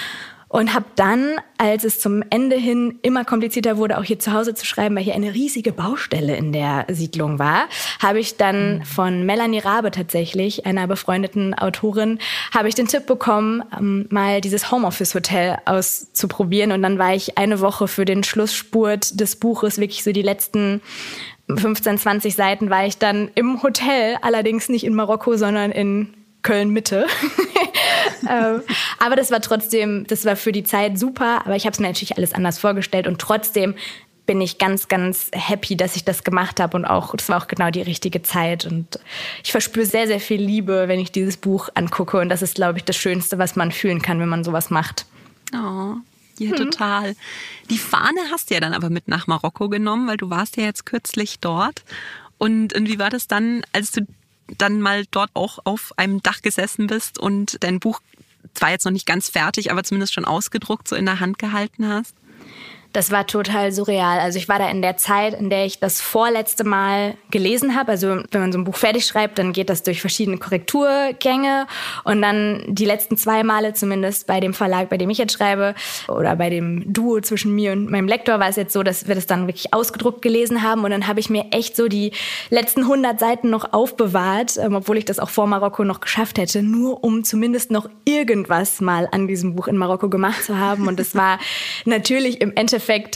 Und habe dann, als es zum Ende hin immer komplizierter wurde, auch hier zu Hause zu schreiben, weil hier eine riesige Baustelle in der Siedlung war, habe ich dann von Melanie Rabe tatsächlich, einer befreundeten Autorin, habe ich den Tipp bekommen, mal dieses Homeoffice-Hotel auszuprobieren. Und dann war ich eine Woche für den Schlussspurt des Buches, wirklich so die letzten fünfzehn, zwanzig Seiten, war ich dann im Hotel, allerdings nicht in Marokko, sondern in Köln-Mitte. ähm, aber das war trotzdem, das war für die Zeit super, aber ich habe es mir natürlich alles anders vorgestellt und trotzdem bin ich ganz, ganz happy, dass ich das gemacht habe und auch, das war auch genau die richtige Zeit und ich verspüre sehr, sehr viel Liebe, wenn ich dieses Buch angucke und das ist, glaube ich, das Schönste, was man fühlen kann, wenn man sowas macht. Oh, ja, hm. total. Die Fahne hast du ja dann aber mit nach Marokko genommen, weil du warst ja jetzt kürzlich dort und, und wie war das dann, als du dann mal dort auch auf einem Dach gesessen bist und dein Buch zwar jetzt noch nicht ganz fertig, aber zumindest schon ausgedruckt, so in der Hand gehalten hast? Das war total surreal. Also ich war da in der Zeit, in der ich das vorletzte Mal gelesen habe. Also wenn man so ein Buch fertig schreibt, dann geht das durch verschiedene Korrekturgänge. Und dann die letzten zwei Male, zumindest bei dem Verlag, bei dem ich jetzt schreibe, oder bei dem Duo zwischen mir und meinem Lektor, war es jetzt so, dass wir das dann wirklich ausgedruckt gelesen haben. Und dann habe ich mir echt so die letzten hundert Seiten noch aufbewahrt, obwohl ich das auch vor Marokko noch geschafft hätte, nur um zumindest noch irgendwas mal an diesem Buch in Marokko gemacht zu haben. Und das war natürlich im Endeffekt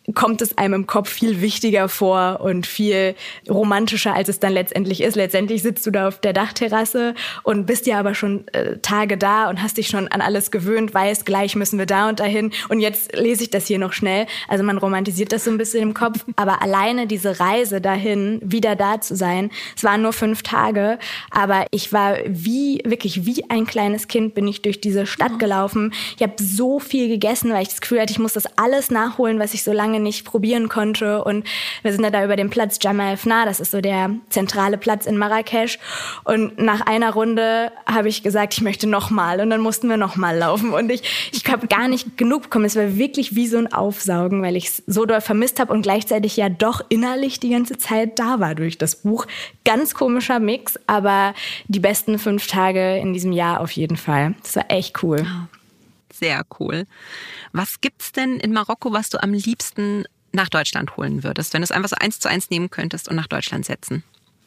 kommt es einem im Kopf viel wichtiger vor und viel romantischer, als es dann letztendlich ist. Letztendlich sitzt du da auf der Dachterrasse und bist ja aber schon äh, Tage da und hast dich schon an alles gewöhnt, weißt, gleich müssen wir da und dahin und jetzt lese ich das hier noch schnell. Also man romantisiert das so ein bisschen im Kopf, aber alleine diese Reise dahin, wieder da zu sein, es waren nur fünf Tage, aber ich war wie, wirklich wie ein kleines Kind bin ich durch diese Stadt gelaufen. Ich habe so viel gegessen, weil ich das Gefühl hatte, ich muss das alles nachholen, was ich so lange nicht probieren konnte. Und wir sind da über den Platz Jemaa el-Fna, das ist so der zentrale Platz in Marrakesch. Und nach einer Runde habe ich gesagt, ich möchte noch mal. Und dann mussten wir noch mal laufen. Und ich, ich habe gar nicht genug bekommen. Es war wirklich wie so ein Aufsaugen, weil ich es so doll vermisst habe und gleichzeitig ja doch innerlich die ganze Zeit da war durch das Buch. Ganz komischer Mix, aber die besten fünf Tage in diesem Jahr auf jeden Fall. Das war echt cool. Sehr cool. Was gibt's denn in Marokko, was du am liebsten nach Deutschland holen würdest, wenn du es einfach so eins zu eins nehmen könntest und nach Deutschland setzen?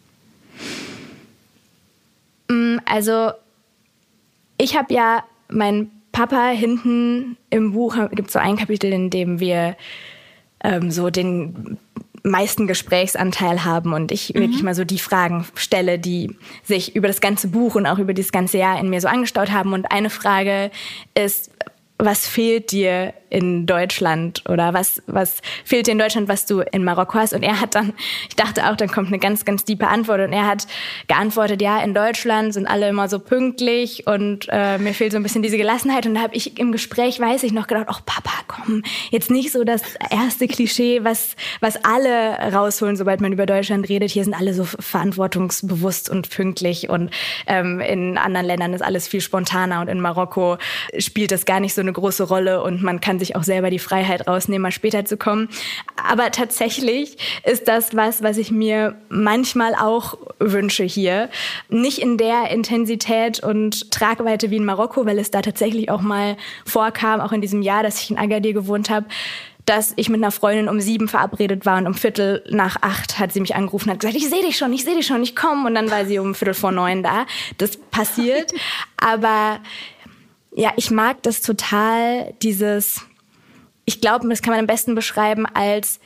Also ich habe ja meinen Papa hinten im Buch, gibt es so ein Kapitel, in dem wir ähm, so den meisten Gesprächsanteil haben und ich mhm. wirklich mal so die Fragen stelle, die sich über das ganze Buch und auch über das ganze Jahr in mir so angestaut haben. Und eine Frage ist, was fehlt dir in Deutschland oder was was fehlt dir in Deutschland, was du in Marokko hast? Und er hat dann, ich dachte auch, dann kommt eine ganz, ganz tiefe Antwort und er hat geantwortet, ja, in Deutschland sind alle immer so pünktlich und äh, mir fehlt so ein bisschen diese Gelassenheit. Und da habe ich im Gespräch, weiß ich noch, gedacht, ach Papa, komm, jetzt nicht so das erste Klischee, was was alle rausholen, sobald man über Deutschland redet. Hier sind alle so verantwortungsbewusst und pünktlich und ähm, in anderen Ländern ist alles viel spontaner und in Marokko spielt das gar nicht so eine große Rolle und man kann sich auch selber die Freiheit rausnehmen, mal später zu kommen. Aber tatsächlich ist das was, was ich mir manchmal auch wünsche hier. Nicht in der Intensität und Tragweite wie in Marokko, weil es da tatsächlich auch mal vorkam, auch in diesem Jahr, dass ich in Agadir gewohnt habe, dass ich mit einer Freundin um sieben verabredet war und um Viertel nach acht hat sie mich angerufen und hat gesagt, ich sehe dich schon, ich sehe dich schon, ich komme. Und dann war sie um Viertel vor neun da. Das passiert. Aber ja, ich mag das total, dieses, ich glaube, das kann man am besten beschreiben als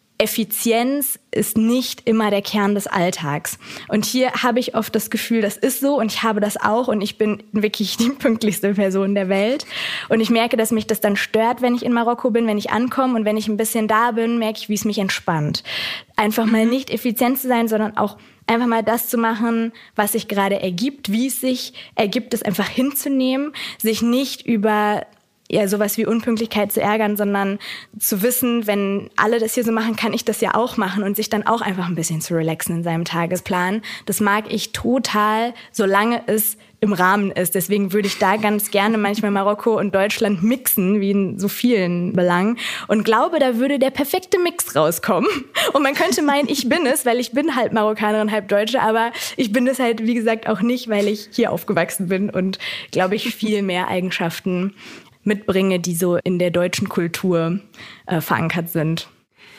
Effizienz ist nicht immer der Kern des Alltags. Und hier habe ich oft das Gefühl, das ist so und ich habe das auch und ich bin wirklich die pünktlichste Person der Welt. Und ich merke, dass mich das dann stört, wenn ich in Marokko bin, wenn ich ankomme und wenn ich ein bisschen da bin, merke ich, wie es mich entspannt. Einfach mal nicht effizient zu sein, sondern auch einfach mal das zu machen, was sich gerade ergibt, wie es sich ergibt, es einfach hinzunehmen, sich nicht über ja sowas wie Unpünktlichkeit zu ärgern, sondern zu wissen, wenn alle das hier so machen, kann ich das ja auch machen und sich dann auch einfach ein bisschen zu relaxen in seinem Tagesplan. Das mag ich total, solange es im Rahmen ist. Deswegen würde ich da ganz gerne manchmal Marokko und Deutschland mixen, wie in so vielen Belangen. Und glaube, da würde der perfekte Mix rauskommen. Und man könnte meinen, ich bin es, weil ich bin halb Marokkanerin, halb Deutsche. Aber ich bin es halt, wie gesagt, auch nicht, weil ich hier aufgewachsen bin und, glaube ich, viel mehr Eigenschaften mitbringe, die so in der deutschen Kultur äh, verankert sind.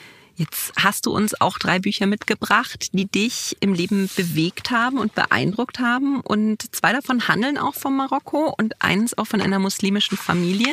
Jetzt hast du uns auch drei Bücher mitgebracht, die dich im Leben bewegt haben und beeindruckt haben. Und zwei davon handeln auch von Marokko und eins auch von einer muslimischen Familie,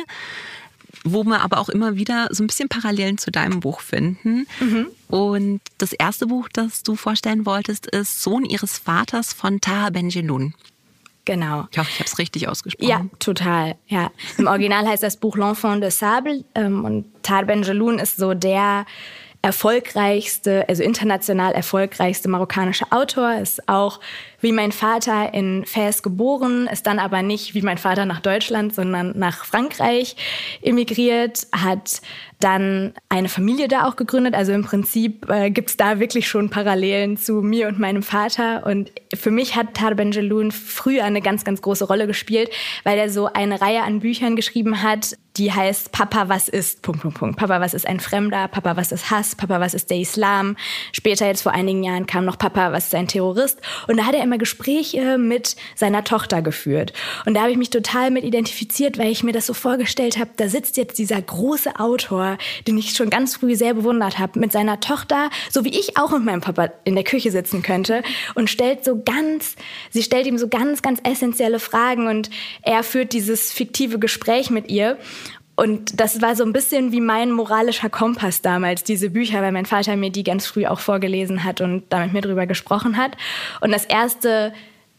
wo wir aber auch immer wieder so ein bisschen Parallelen zu deinem Buch finden. Mhm. Und das erste Buch, das du vorstellen wolltest, ist Sohn ihres Vaters von Taha Benjelloun. Genau. Ich hoffe, ich habe es richtig ausgesprochen. Ja, total. Ja. Im Original heißt das Buch L'Enfant de Sable ähm, und Taha Benjelloun ist so der erfolgreichste, also international erfolgreichste marokkanische Autor, ist auch wie mein Vater in Fès geboren, ist dann aber nicht wie mein Vater nach Deutschland, sondern nach Frankreich emigriert, hat dann eine Familie da auch gegründet. Also im Prinzip äh, gibt's da wirklich schon Parallelen zu mir und meinem Vater. Und für mich hat Taha Benjelloun früher eine ganz, ganz große Rolle gespielt, weil er so eine Reihe an Büchern geschrieben hat, die heißt Papa, was ist? Punkt, Punkt, Punkt. Papa, was ist ein Fremder? Papa, was ist Hass? Papa, was ist der Islam? Später, jetzt vor einigen Jahren, kam noch Papa, was ist ein Terrorist? Und da hat er immer Gespräche mit seiner Tochter geführt. Und da habe ich mich total mit identifiziert, weil ich mir das so vorgestellt habe, da sitzt jetzt dieser große Autor, den ich schon ganz früh sehr bewundert habe, mit seiner Tochter, so wie ich auch mit meinem Papa in der Küche sitzen könnte und stellt so ganz, sie stellt ihm so ganz, ganz essentielle Fragen und er führt dieses fiktive Gespräch mit ihr. Und das war so ein bisschen wie mein moralischer Kompass damals, diese Bücher, weil mein Vater mir die ganz früh auch vorgelesen hat und da mit mir drüber gesprochen hat. Und das erste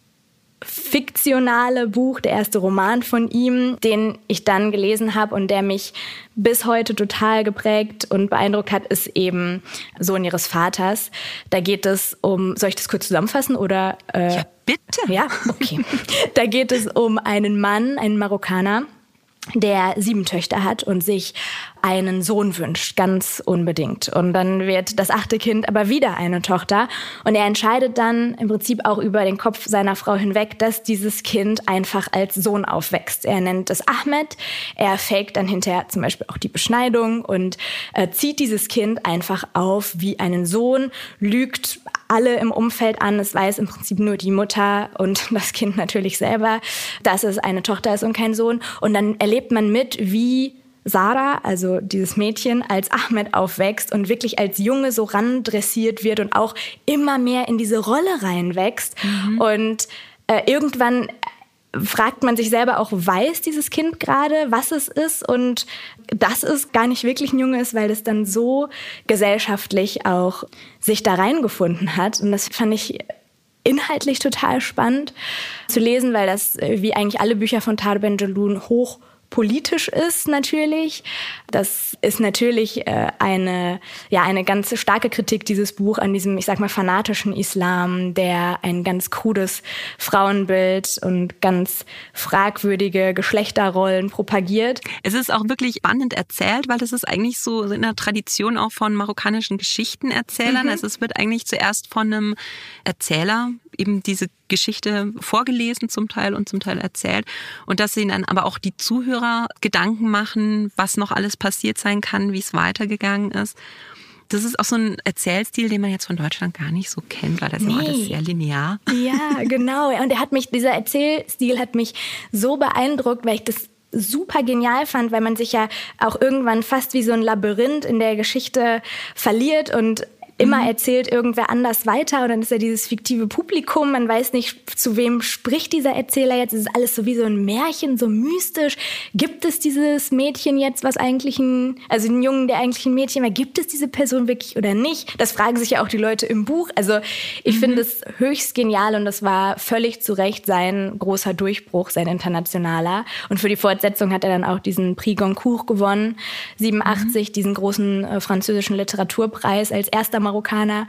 fiktionale Buch, der erste Roman von ihm, den ich dann gelesen habe und der mich bis heute total geprägt und beeindruckt hat, ist eben Sohn ihres Vaters. Da geht es um, soll ich das kurz zusammenfassen oder? Äh, ja, bitte. Ja, okay. Da geht es um einen Mann, einen Marokkaner, der sieben Töchter hat und sich einen Sohn wünscht, ganz unbedingt. Und dann wird das achte Kind aber wieder eine Tochter. Und er entscheidet dann im Prinzip auch über den Kopf seiner Frau hinweg, dass dieses Kind einfach als Sohn aufwächst. Er nennt es Ahmed. Er faked dann hinterher zum Beispiel auch die Beschneidung und äh, zieht dieses Kind einfach auf wie einen Sohn, lügt alle im Umfeld an. Es weiß im Prinzip nur die Mutter und das Kind natürlich selber, dass es eine Tochter ist und kein Sohn. Und dann erlebt man mit, wie Sarah, also dieses Mädchen, als Ahmed aufwächst und wirklich als Junge so randressiert wird und auch immer mehr in diese Rolle reinwächst. Mhm. Und äh, irgendwann fragt man sich selber auch, weiß dieses Kind gerade, was es ist und dass es gar nicht wirklich ein Junge ist, weil es dann so gesellschaftlich auch sich da reingefunden hat. Und das fand ich inhaltlich total spannend zu lesen, weil das, wie eigentlich alle Bücher von Tarek Ben-Jelloun, hoch politisch ist natürlich. Das ist natürlich äh, eine, ja, eine ganz starke Kritik, dieses Buch, an diesem, ich sag mal, fanatischen Islam, der ein ganz krudes Frauenbild und ganz fragwürdige Geschlechterrollen propagiert. Es ist auch wirklich spannend erzählt, weil das ist eigentlich so in der Tradition auch von marokkanischen Geschichtenerzählern. Mhm. Also es wird eigentlich zuerst von einem Erzähler eben diese Geschichte vorgelesen zum Teil und zum Teil erzählt. Und dass sie dann aber auch die Zuhörer Gedanken machen, was noch alles passiert sein kann, wie es weitergegangen ist. Das ist auch so ein Erzählstil, den man jetzt von Deutschland gar nicht so kennt, weil das nee. ist immer alles sehr linear. Ja, genau. Und er hat mich, dieser Erzählstil hat mich so beeindruckt, weil ich das super genial fand, weil man sich ja auch irgendwann fast wie so ein Labyrinth in der Geschichte verliert und immer erzählt irgendwer anders weiter und dann ist ja dieses fiktive Publikum, man weiß nicht, zu wem spricht dieser Erzähler jetzt, es ist alles so wie so ein Märchen, so mystisch. Gibt es dieses Mädchen jetzt, was eigentlich ein, also einen Jungen, der eigentlich ein Mädchen war, gibt es diese Person wirklich oder nicht? Das fragen sich ja auch die Leute im Buch. Also ich mhm. finde es höchst genial und das war völlig zu Recht sein großer Durchbruch, sein internationaler. Und für die Fortsetzung hat er dann auch diesen Prix Goncourt gewonnen, siebenundachtzig, mhm. diesen großen äh, französischen Literaturpreis als erster Marokkaner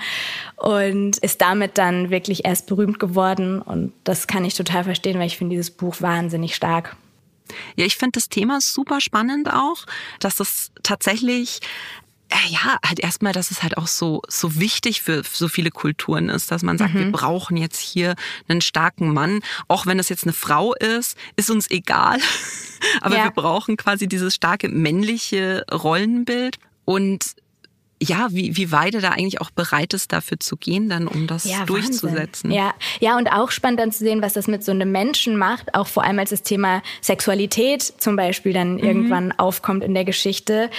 und ist damit dann wirklich erst berühmt geworden. Und das kann ich total verstehen, weil ich finde dieses Buch wahnsinnig stark. Ja, ich finde das Thema super spannend auch, dass das tatsächlich ja, halt erstmal, dass es halt auch so so wichtig für so viele Kulturen ist, dass man sagt, mhm. wir brauchen jetzt hier einen starken Mann, auch wenn das jetzt eine Frau ist, ist uns egal, aber ja. wir brauchen quasi dieses starke männliche Rollenbild und ja, wie, wie weit er da eigentlich auch bereit ist, dafür zu gehen, dann um das ja, durchzusetzen. Ja. ja, und auch spannend dann zu sehen, was das mit so einem Menschen macht, auch vor allem als das Thema Sexualität zum Beispiel dann mhm. irgendwann aufkommt in der Geschichte.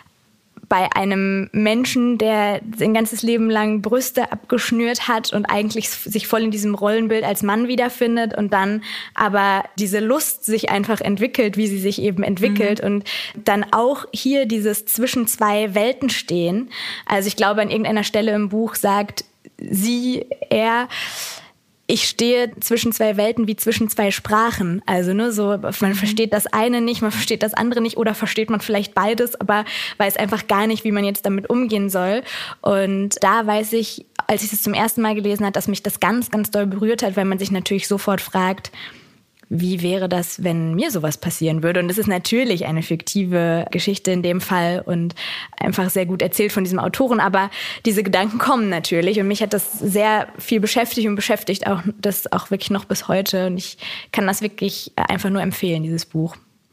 Bei einem Menschen, der sein ganzes Leben lang Brüste abgeschnürt hat und eigentlich sich voll in diesem Rollenbild als Mann wiederfindet und dann aber diese Lust sich einfach entwickelt, wie sie sich eben entwickelt mhm. und dann auch hier dieses zwischen zwei Welten stehen. Also ich glaube, an irgendeiner Stelle im Buch sagt sie, er, ich stehe zwischen zwei Welten wie zwischen zwei Sprachen. Also ne, so man versteht das eine nicht, man versteht das andere nicht oder versteht man vielleicht beides, aber weiß einfach gar nicht, wie man jetzt damit umgehen soll. Und da weiß ich, als ich es zum ersten Mal gelesen habe, dass mich das ganz, ganz doll berührt hat, weil man sich natürlich sofort fragt, wie wäre das, wenn mir sowas passieren würde? Und es ist natürlich eine fiktive Geschichte in dem Fall und einfach sehr gut erzählt von diesem Autoren. Aber diese Gedanken kommen natürlich. Und mich hat das sehr viel beschäftigt und beschäftigt auch das auch wirklich noch bis heute. Und ich kann das wirklich einfach nur empfehlen, dieses Buch.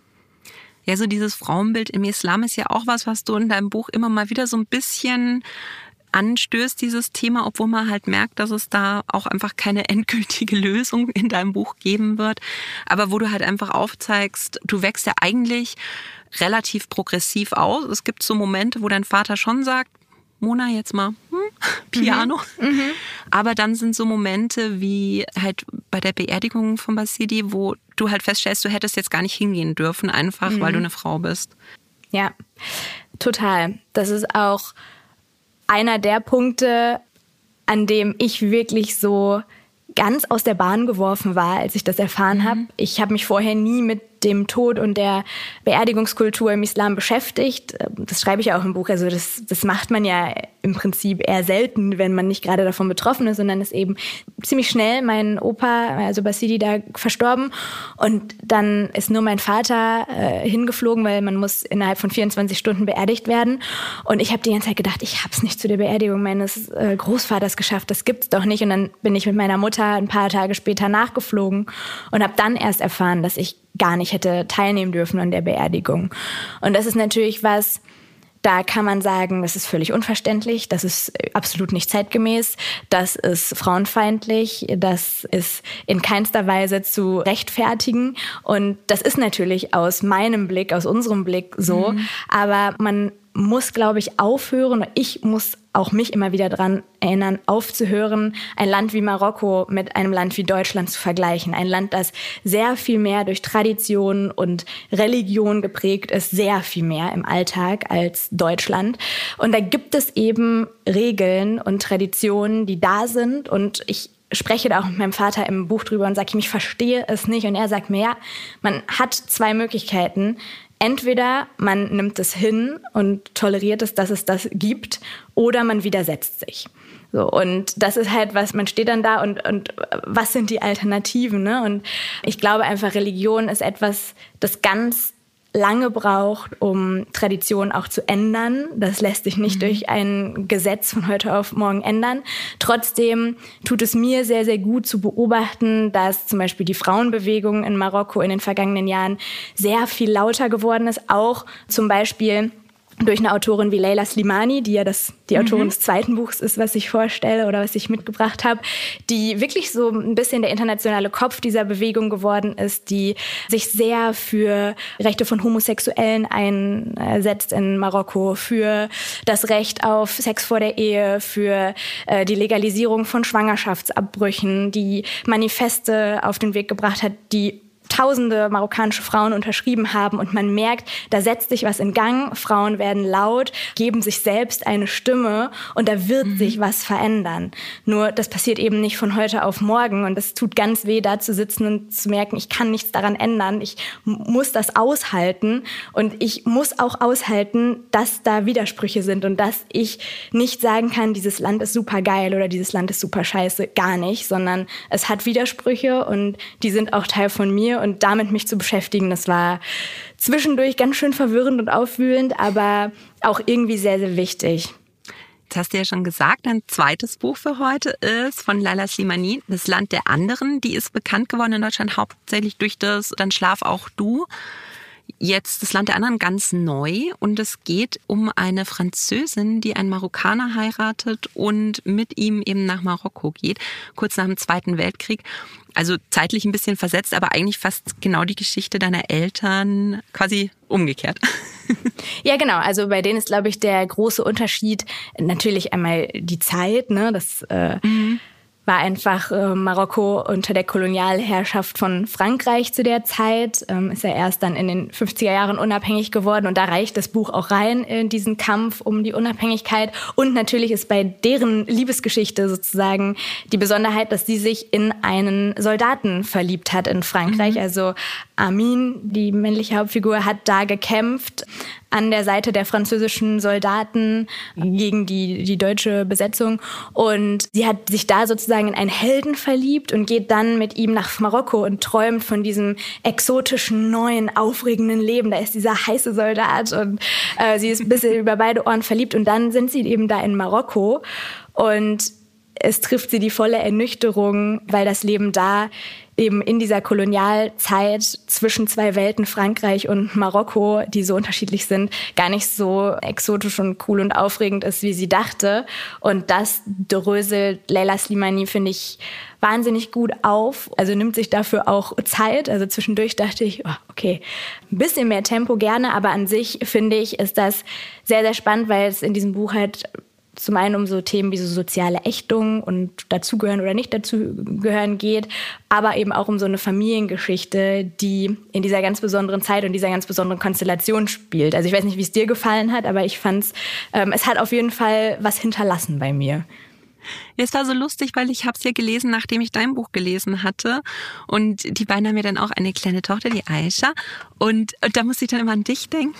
Ja, so dieses Frauenbild im Islam ist ja auch was, was du in deinem Buch immer mal wieder so ein bisschen anstößt, dieses Thema, obwohl man halt merkt, dass es da auch einfach keine endgültige Lösung in deinem Buch geben wird. Aber wo du halt einfach aufzeigst, du wächst ja eigentlich relativ progressiv aus. Es gibt so Momente, wo dein Vater schon sagt, Mona, jetzt mal hm, Piano. Mhm. Mhm. Aber dann sind so Momente wie halt bei der Beerdigung von Basidi, wo du halt feststellst, du hättest jetzt gar nicht hingehen dürfen, einfach mhm. weil du eine Frau bist. Ja, total. Das ist auch einer der Punkte, an dem ich wirklich so ganz aus der Bahn geworfen war, als ich das erfahren mhm. habe. Ich habe mich vorher nie mit dem Tod und der Beerdigungskultur im Islam beschäftigt. Das schreibe ich ja auch im Buch. Also das, das macht man ja im Prinzip eher selten, wenn man nicht gerade davon betroffen ist, sondern ist eben ziemlich schnell mein Opa, also Basidi, da verstorben. Und dann ist nur mein Vater äh, hingeflogen, weil man muss innerhalb von vierundzwanzig Stunden beerdigt werden. Und ich habe die ganze Zeit gedacht, ich habe es nicht zu der Beerdigung meines äh, Großvaters geschafft. Das gibt's doch nicht. Und dann bin ich mit meiner Mutter ein paar Tage später nachgeflogen und habe dann erst erfahren, dass ich gar nicht hätte teilnehmen dürfen an der Beerdigung. Und das ist natürlich was, da kann man sagen, das ist völlig unverständlich, das ist absolut nicht zeitgemäß, das ist frauenfeindlich, das ist in keinster Weise zu rechtfertigen. Und das ist natürlich aus meinem Blick, aus unserem Blick so. Mhm. Aber man muss, glaube ich, aufhören, ich muss auch mich immer wieder daran erinnern, aufzuhören, ein Land wie Marokko mit einem Land wie Deutschland zu vergleichen. Ein Land, das sehr viel mehr durch Tradition und Religion geprägt ist, sehr viel mehr im Alltag als Deutschland. Und da gibt es eben Regeln und Traditionen, die da sind. Und ich spreche da auch mit meinem Vater im Buch drüber und sage ihm, ich verstehe es nicht. Und er sagt mir, ja, man hat zwei Möglichkeiten. Entweder man nimmt es hin und toleriert es, dass es das gibt, oder man widersetzt sich. So, und das ist halt was, man steht dann da und, und was sind die Alternativen, ne? Und ich glaube einfach, Religion ist etwas, das ganz lange braucht, um Traditionen auch zu ändern. Das lässt sich nicht mhm. durch ein Gesetz von heute auf morgen ändern. Trotzdem tut es mir sehr, sehr gut zu beobachten, dass zum Beispiel die Frauenbewegung in Marokko in den vergangenen Jahren sehr viel lauter geworden ist. Auch zum Beispiel durch eine Autorin wie Leila Slimani, die ja das, die Autorin mhm. des zweiten Buchs ist, was ich vorstelle oder was ich mitgebracht habe, die wirklich so ein bisschen der internationale Kopf dieser Bewegung geworden ist, die sich sehr für Rechte von Homosexuellen einsetzt in Marokko, für das Recht auf Sex vor der Ehe, für äh, die Legalisierung von Schwangerschaftsabbrüchen, die Manifeste auf den Weg gebracht hat, die tausende marokkanische Frauen unterschrieben haben und man merkt, da setzt sich was in Gang, Frauen werden laut, geben sich selbst eine Stimme und da wird mhm. sich was verändern. Nur das passiert eben nicht von heute auf morgen und es tut ganz weh, da zu sitzen und zu merken, ich kann nichts daran ändern, ich muss das aushalten und ich muss auch aushalten, dass da Widersprüche sind und dass ich nicht sagen kann, dieses Land ist super geil oder dieses Land ist super scheiße, gar nicht, sondern es hat Widersprüche und die sind auch Teil von mir. Und damit mich zu beschäftigen, das war zwischendurch ganz schön verwirrend und aufwühlend, aber auch irgendwie sehr, sehr wichtig. Jetzt hast du ja schon gesagt, dein zweites Buch für heute ist von Leila Slimani, Das Land der Anderen. Die ist bekannt geworden in Deutschland hauptsächlich durch das Dann schlaf auch du. Jetzt Das Land der Anderen ganz neu und es geht um eine Französin, die einen Marokkaner heiratet und mit ihm eben nach Marokko geht, kurz nach dem Zweiten Weltkrieg. Also zeitlich ein bisschen versetzt, aber eigentlich fast genau die Geschichte deiner Eltern quasi umgekehrt. Ja, genau. Also bei denen ist, glaube ich, der große Unterschied natürlich einmal die Zeit, ne, das äh, mhm. war einfach äh, Marokko unter der Kolonialherrschaft von Frankreich zu der Zeit. Ähm, ist ja erst dann in den fünfziger Jahren unabhängig geworden. Und da reicht das Buch auch rein in diesen Kampf um die Unabhängigkeit. Und natürlich ist bei deren Liebesgeschichte sozusagen die Besonderheit, dass sie sich in einen Soldaten verliebt hat in Frankreich. Mhm. Also Amin, die männliche Hauptfigur, hat da gekämpft an der Seite der französischen Soldaten gegen die, die deutsche Besetzung. Und sie hat sich da sozusagen in einen Helden verliebt und geht dann mit ihm nach Marokko und träumt von diesem exotischen, neuen, aufregenden Leben. Da ist dieser heiße Soldat und äh, sie ist ein bisschen über beide Ohren verliebt. Und dann sind sie eben da in Marokko und es trifft sie die volle Ernüchterung, weil das Leben da eben in dieser Kolonialzeit zwischen zwei Welten, Frankreich und Marokko, die so unterschiedlich sind, gar nicht so exotisch und cool und aufregend ist, wie sie dachte. Und das dröselt Leila Slimani, finde ich, wahnsinnig gut auf. Also nimmt sich dafür auch Zeit. Also zwischendurch dachte ich, oh, okay, ein bisschen mehr Tempo gerne. Aber an sich, finde ich, ist das sehr, sehr spannend, weil es in diesem Buch halt zum einen um so Themen wie so soziale Ächtung und dazugehören oder nicht dazugehören geht, aber eben auch um so eine Familiengeschichte, die in dieser ganz besonderen Zeit und dieser ganz besonderen Konstellation spielt. Also ich weiß nicht, wie es dir gefallen hat, aber ich fand's, ähm, es hat auf jeden Fall was hinterlassen bei mir. Ja, es war so lustig, weil ich habe es ja gelesen, nachdem ich dein Buch gelesen hatte. Und die beiden haben ja dann auch eine kleine Tochter, die Aisha. Und, und da musste ich dann immer an dich denken,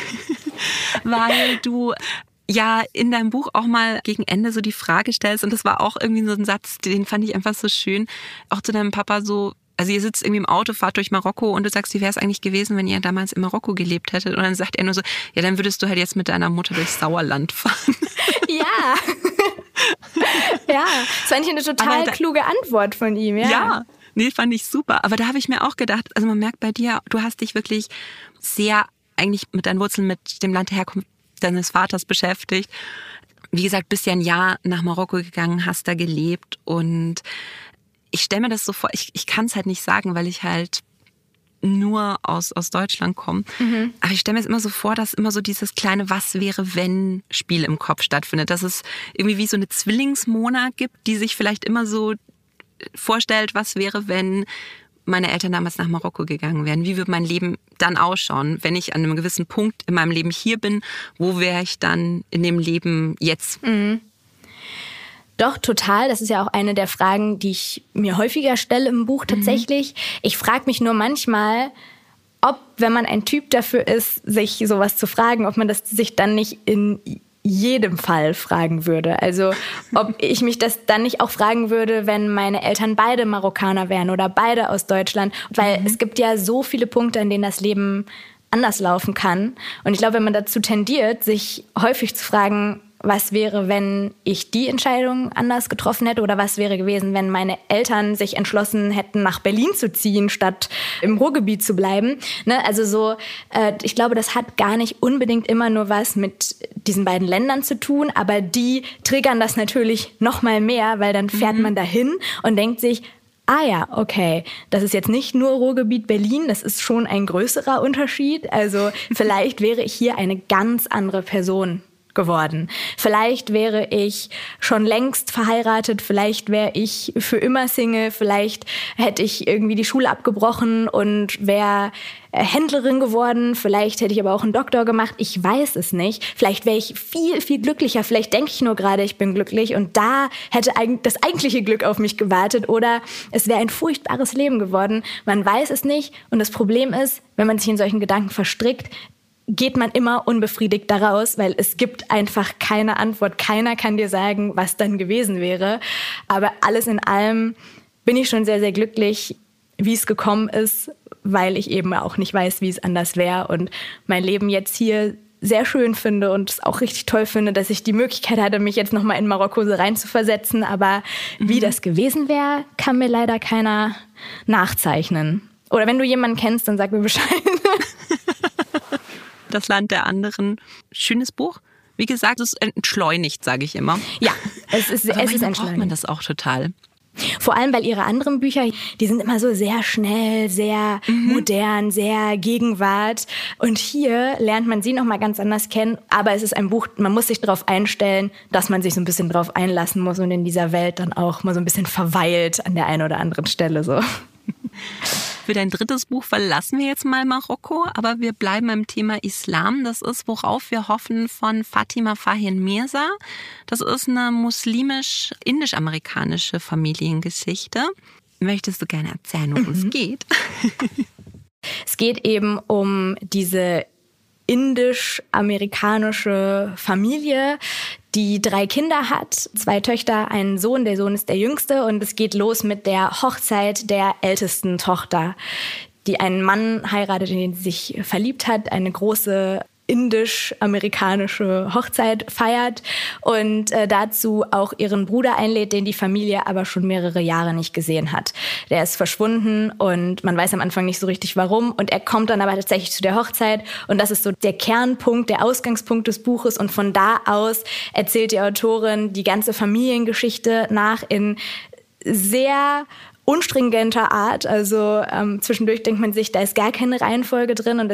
weil du ja in deinem Buch auch mal gegen Ende so die Frage stellst. Und das war auch irgendwie so ein Satz, den fand ich einfach so schön. Auch zu deinem Papa so, also ihr sitzt irgendwie im Auto, fahrt durch Marokko und du sagst, wie wäre es eigentlich gewesen, wenn ihr damals in Marokko gelebt hättet? Und dann sagt er nur so, ja, dann würdest du halt jetzt mit deiner Mutter durchs Sauerland fahren. Ja. Ja, das fand ich eine total da, kluge Antwort von ihm. Ja, ja, nee, fand ich super. Aber da habe ich mir auch gedacht, also man merkt bei dir, du hast dich wirklich sehr eigentlich mit deinen Wurzeln, mit dem Land der Herkunft deines Vaters beschäftigt. Wie gesagt, bist ja ein Jahr nach Marokko gegangen, hast da gelebt und ich stelle mir das so vor, ich, ich kann es halt nicht sagen, weil ich halt nur aus, aus Deutschland komme. Mhm. Aber ich stelle mir es immer so vor, dass immer so dieses kleine Was-wäre-wenn-Spiel im Kopf stattfindet. Dass es irgendwie wie so eine Zwillingsmona gibt, die sich vielleicht immer so vorstellt, was wäre, wenn meine Eltern damals nach Marokko gegangen wären. Wie würde mein Leben dann ausschauen, wenn ich an einem gewissen Punkt in meinem Leben hier bin? Wo wäre ich dann in dem Leben jetzt? Mhm. Doch, total. Das ist ja auch eine der Fragen, die ich mir häufiger stelle im Buch tatsächlich. Mhm. Ich frage mich nur manchmal, ob, wenn man ein Typ dafür ist, sich sowas zu fragen, ob man das sich dann nicht in jedem Fall fragen würde. Also ob ich mich das dann nicht auch fragen würde, wenn meine Eltern beide Marokkaner wären oder beide aus Deutschland. Weil mhm. es gibt ja so viele Punkte, an denen das Leben anders laufen kann. Und ich glaube, wenn man dazu tendiert, sich häufig zu fragen, was wäre, wenn ich die Entscheidung anders getroffen hätte oder was wäre gewesen, wenn meine Eltern sich entschlossen hätten, nach Berlin zu ziehen, statt im Ruhrgebiet zu bleiben. Ne? Also so, äh, ich glaube, das hat gar nicht unbedingt immer nur was mit diesen beiden Ländern zu tun, aber die triggern das natürlich noch mal mehr, weil dann fährt mhm. man dahin und denkt sich, ah ja, okay, das ist jetzt nicht nur Ruhrgebiet Berlin, das ist schon ein größerer Unterschied. Also vielleicht wäre ich hier eine ganz andere Person geworden. Vielleicht wäre ich schon längst verheiratet, vielleicht wäre ich für immer Single, vielleicht hätte ich irgendwie die Schule abgebrochen und wäre Händlerin geworden, vielleicht hätte ich aber auch einen Doktor gemacht, ich weiß es nicht. Vielleicht wäre ich viel, viel glücklicher, vielleicht denke ich nur gerade, ich bin glücklich und da hätte das eigentliche Glück auf mich gewartet oder es wäre ein furchtbares Leben geworden. Man weiß es nicht und das Problem ist, wenn man sich in solchen Gedanken verstrickt, geht man immer unbefriedigt daraus, weil es gibt einfach keine Antwort. Keiner kann dir sagen, was dann gewesen wäre. Aber alles in allem bin ich schon sehr, sehr glücklich, wie es gekommen ist, weil ich eben auch nicht weiß, wie es anders wäre und mein Leben jetzt hier sehr schön finde und es auch richtig toll finde, dass ich die Möglichkeit hatte, mich jetzt nochmal in Marokko so reinzuversetzen. Aber mhm. wie das gewesen wäre, kann mir leider keiner nachzeichnen. Oder wenn du jemanden kennst, dann sag mir Bescheid. Das Land der anderen. Schönes Buch. Wie gesagt, es ist entschleunigt, sage ich immer. Ja, es ist, Aber es ist entschleunigt. Braucht man das auch total. Vor allem, weil ihre anderen Bücher, die sind immer so sehr schnell, sehr mhm. modern, sehr Gegenwart. Und hier lernt man sie nochmal ganz anders kennen. Aber es ist ein Buch, man muss sich darauf einstellen, dass man sich so ein bisschen drauf einlassen muss und in dieser Welt dann auch mal so ein bisschen verweilt an der einen oder anderen Stelle so. Für dein drittes Buch verlassen wir jetzt mal Marokko, aber wir bleiben beim Thema Islam. Das ist, worauf wir hoffen, von Fatima Farhin Mirza. Das ist eine muslimisch-indisch-amerikanische Familiengeschichte. Möchtest du gerne erzählen, worum mhm. es geht? Es geht eben um diese indisch-amerikanische Familie, die drei Kinder hat, zwei Töchter, einen Sohn. Der Sohn ist der Jüngste und es geht los mit der Hochzeit der ältesten Tochter, die einen Mann heiratet, in den sie sich verliebt hat, eine große indisch-amerikanische Hochzeit feiert und äh, dazu auch ihren Bruder einlädt, den die Familie aber schon mehrere Jahre nicht gesehen hat. Der ist verschwunden und man weiß am Anfang nicht so richtig warum und er kommt dann aber tatsächlich zu der Hochzeit und das ist so der Kernpunkt, der Ausgangspunkt des Buches und von da aus erzählt die Autorin die ganze Familiengeschichte nach in sehr unstringenter Art. Also ähm, zwischendurch denkt man sich, da ist gar keine Reihenfolge drin und das ergibt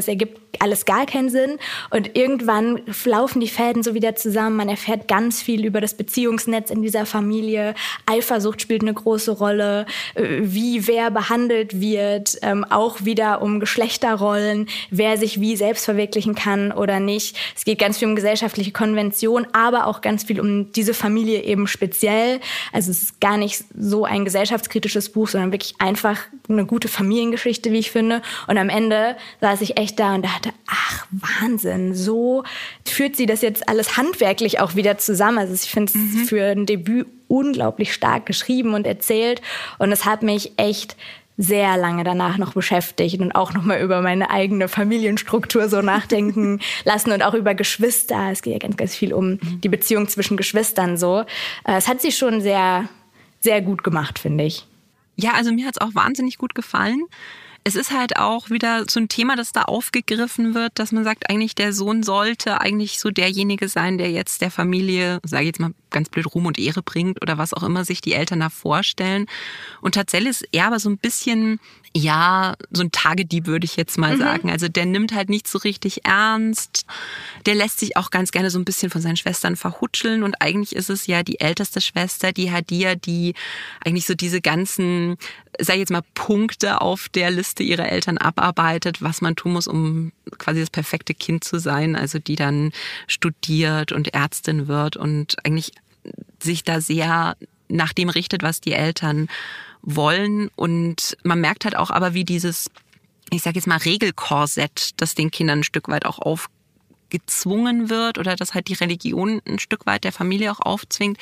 alles gar keinen Sinn. Und irgendwann laufen die Fäden so wieder zusammen. Man erfährt ganz viel über das Beziehungsnetz in dieser Familie. Eifersucht spielt eine große Rolle. Wie wer behandelt wird. Ähm, auch wieder um Geschlechterrollen. Wer sich wie selbst verwirklichen kann oder nicht. Es geht ganz viel um gesellschaftliche Konvention, aber auch ganz viel um diese Familie eben speziell. Also es ist gar nicht so ein gesellschaftskritisches Buch, sondern wirklich einfach eine gute Familiengeschichte, wie ich finde. Und am Ende saß ich echt da und dachte, ach Wahnsinn, so führt sie das jetzt alles handwerklich auch wieder zusammen. Also ich finde es mhm. für ein Debüt unglaublich stark geschrieben und erzählt. Und es hat mich echt sehr lange danach noch beschäftigt und auch noch mal über meine eigene Familienstruktur so nachdenken lassen und auch über Geschwister. Es geht ja ganz, ganz viel um die Beziehung zwischen Geschwistern so. Es hat sie schon sehr, sehr gut gemacht, finde ich. Ja, also mir hat es auch wahnsinnig gut gefallen. Es ist halt auch wieder so ein Thema, das da aufgegriffen wird, dass man sagt, eigentlich der Sohn sollte eigentlich so derjenige sein, der jetzt der Familie, sage ich jetzt mal ganz blöd, Ruhm und Ehre bringt oder was auch immer sich die Eltern da vorstellen. Und tatsächlich ist er aber so ein bisschen, ja, so ein Tagedieb, würde ich jetzt mal mhm. sagen. Also der nimmt halt nicht so richtig ernst. Der lässt sich auch ganz gerne so ein bisschen von seinen Schwestern verhutscheln. Und eigentlich ist es ja die älteste Schwester, die Hadia, die eigentlich so diese ganzen, sag ich jetzt mal, Punkte auf der Liste ihrer Eltern abarbeitet, was man tun muss, um quasi das perfekte Kind zu sein. Also die dann studiert und Ärztin wird und eigentlich sich da sehr nach dem richtet, was die Eltern wollen. Und man merkt halt auch aber, wie dieses, ich sage jetzt mal, Regelkorsett, das den Kindern ein Stück weit auch aufgezwungen wird oder das halt die Religion ein Stück weit der Familie auch aufzwingt,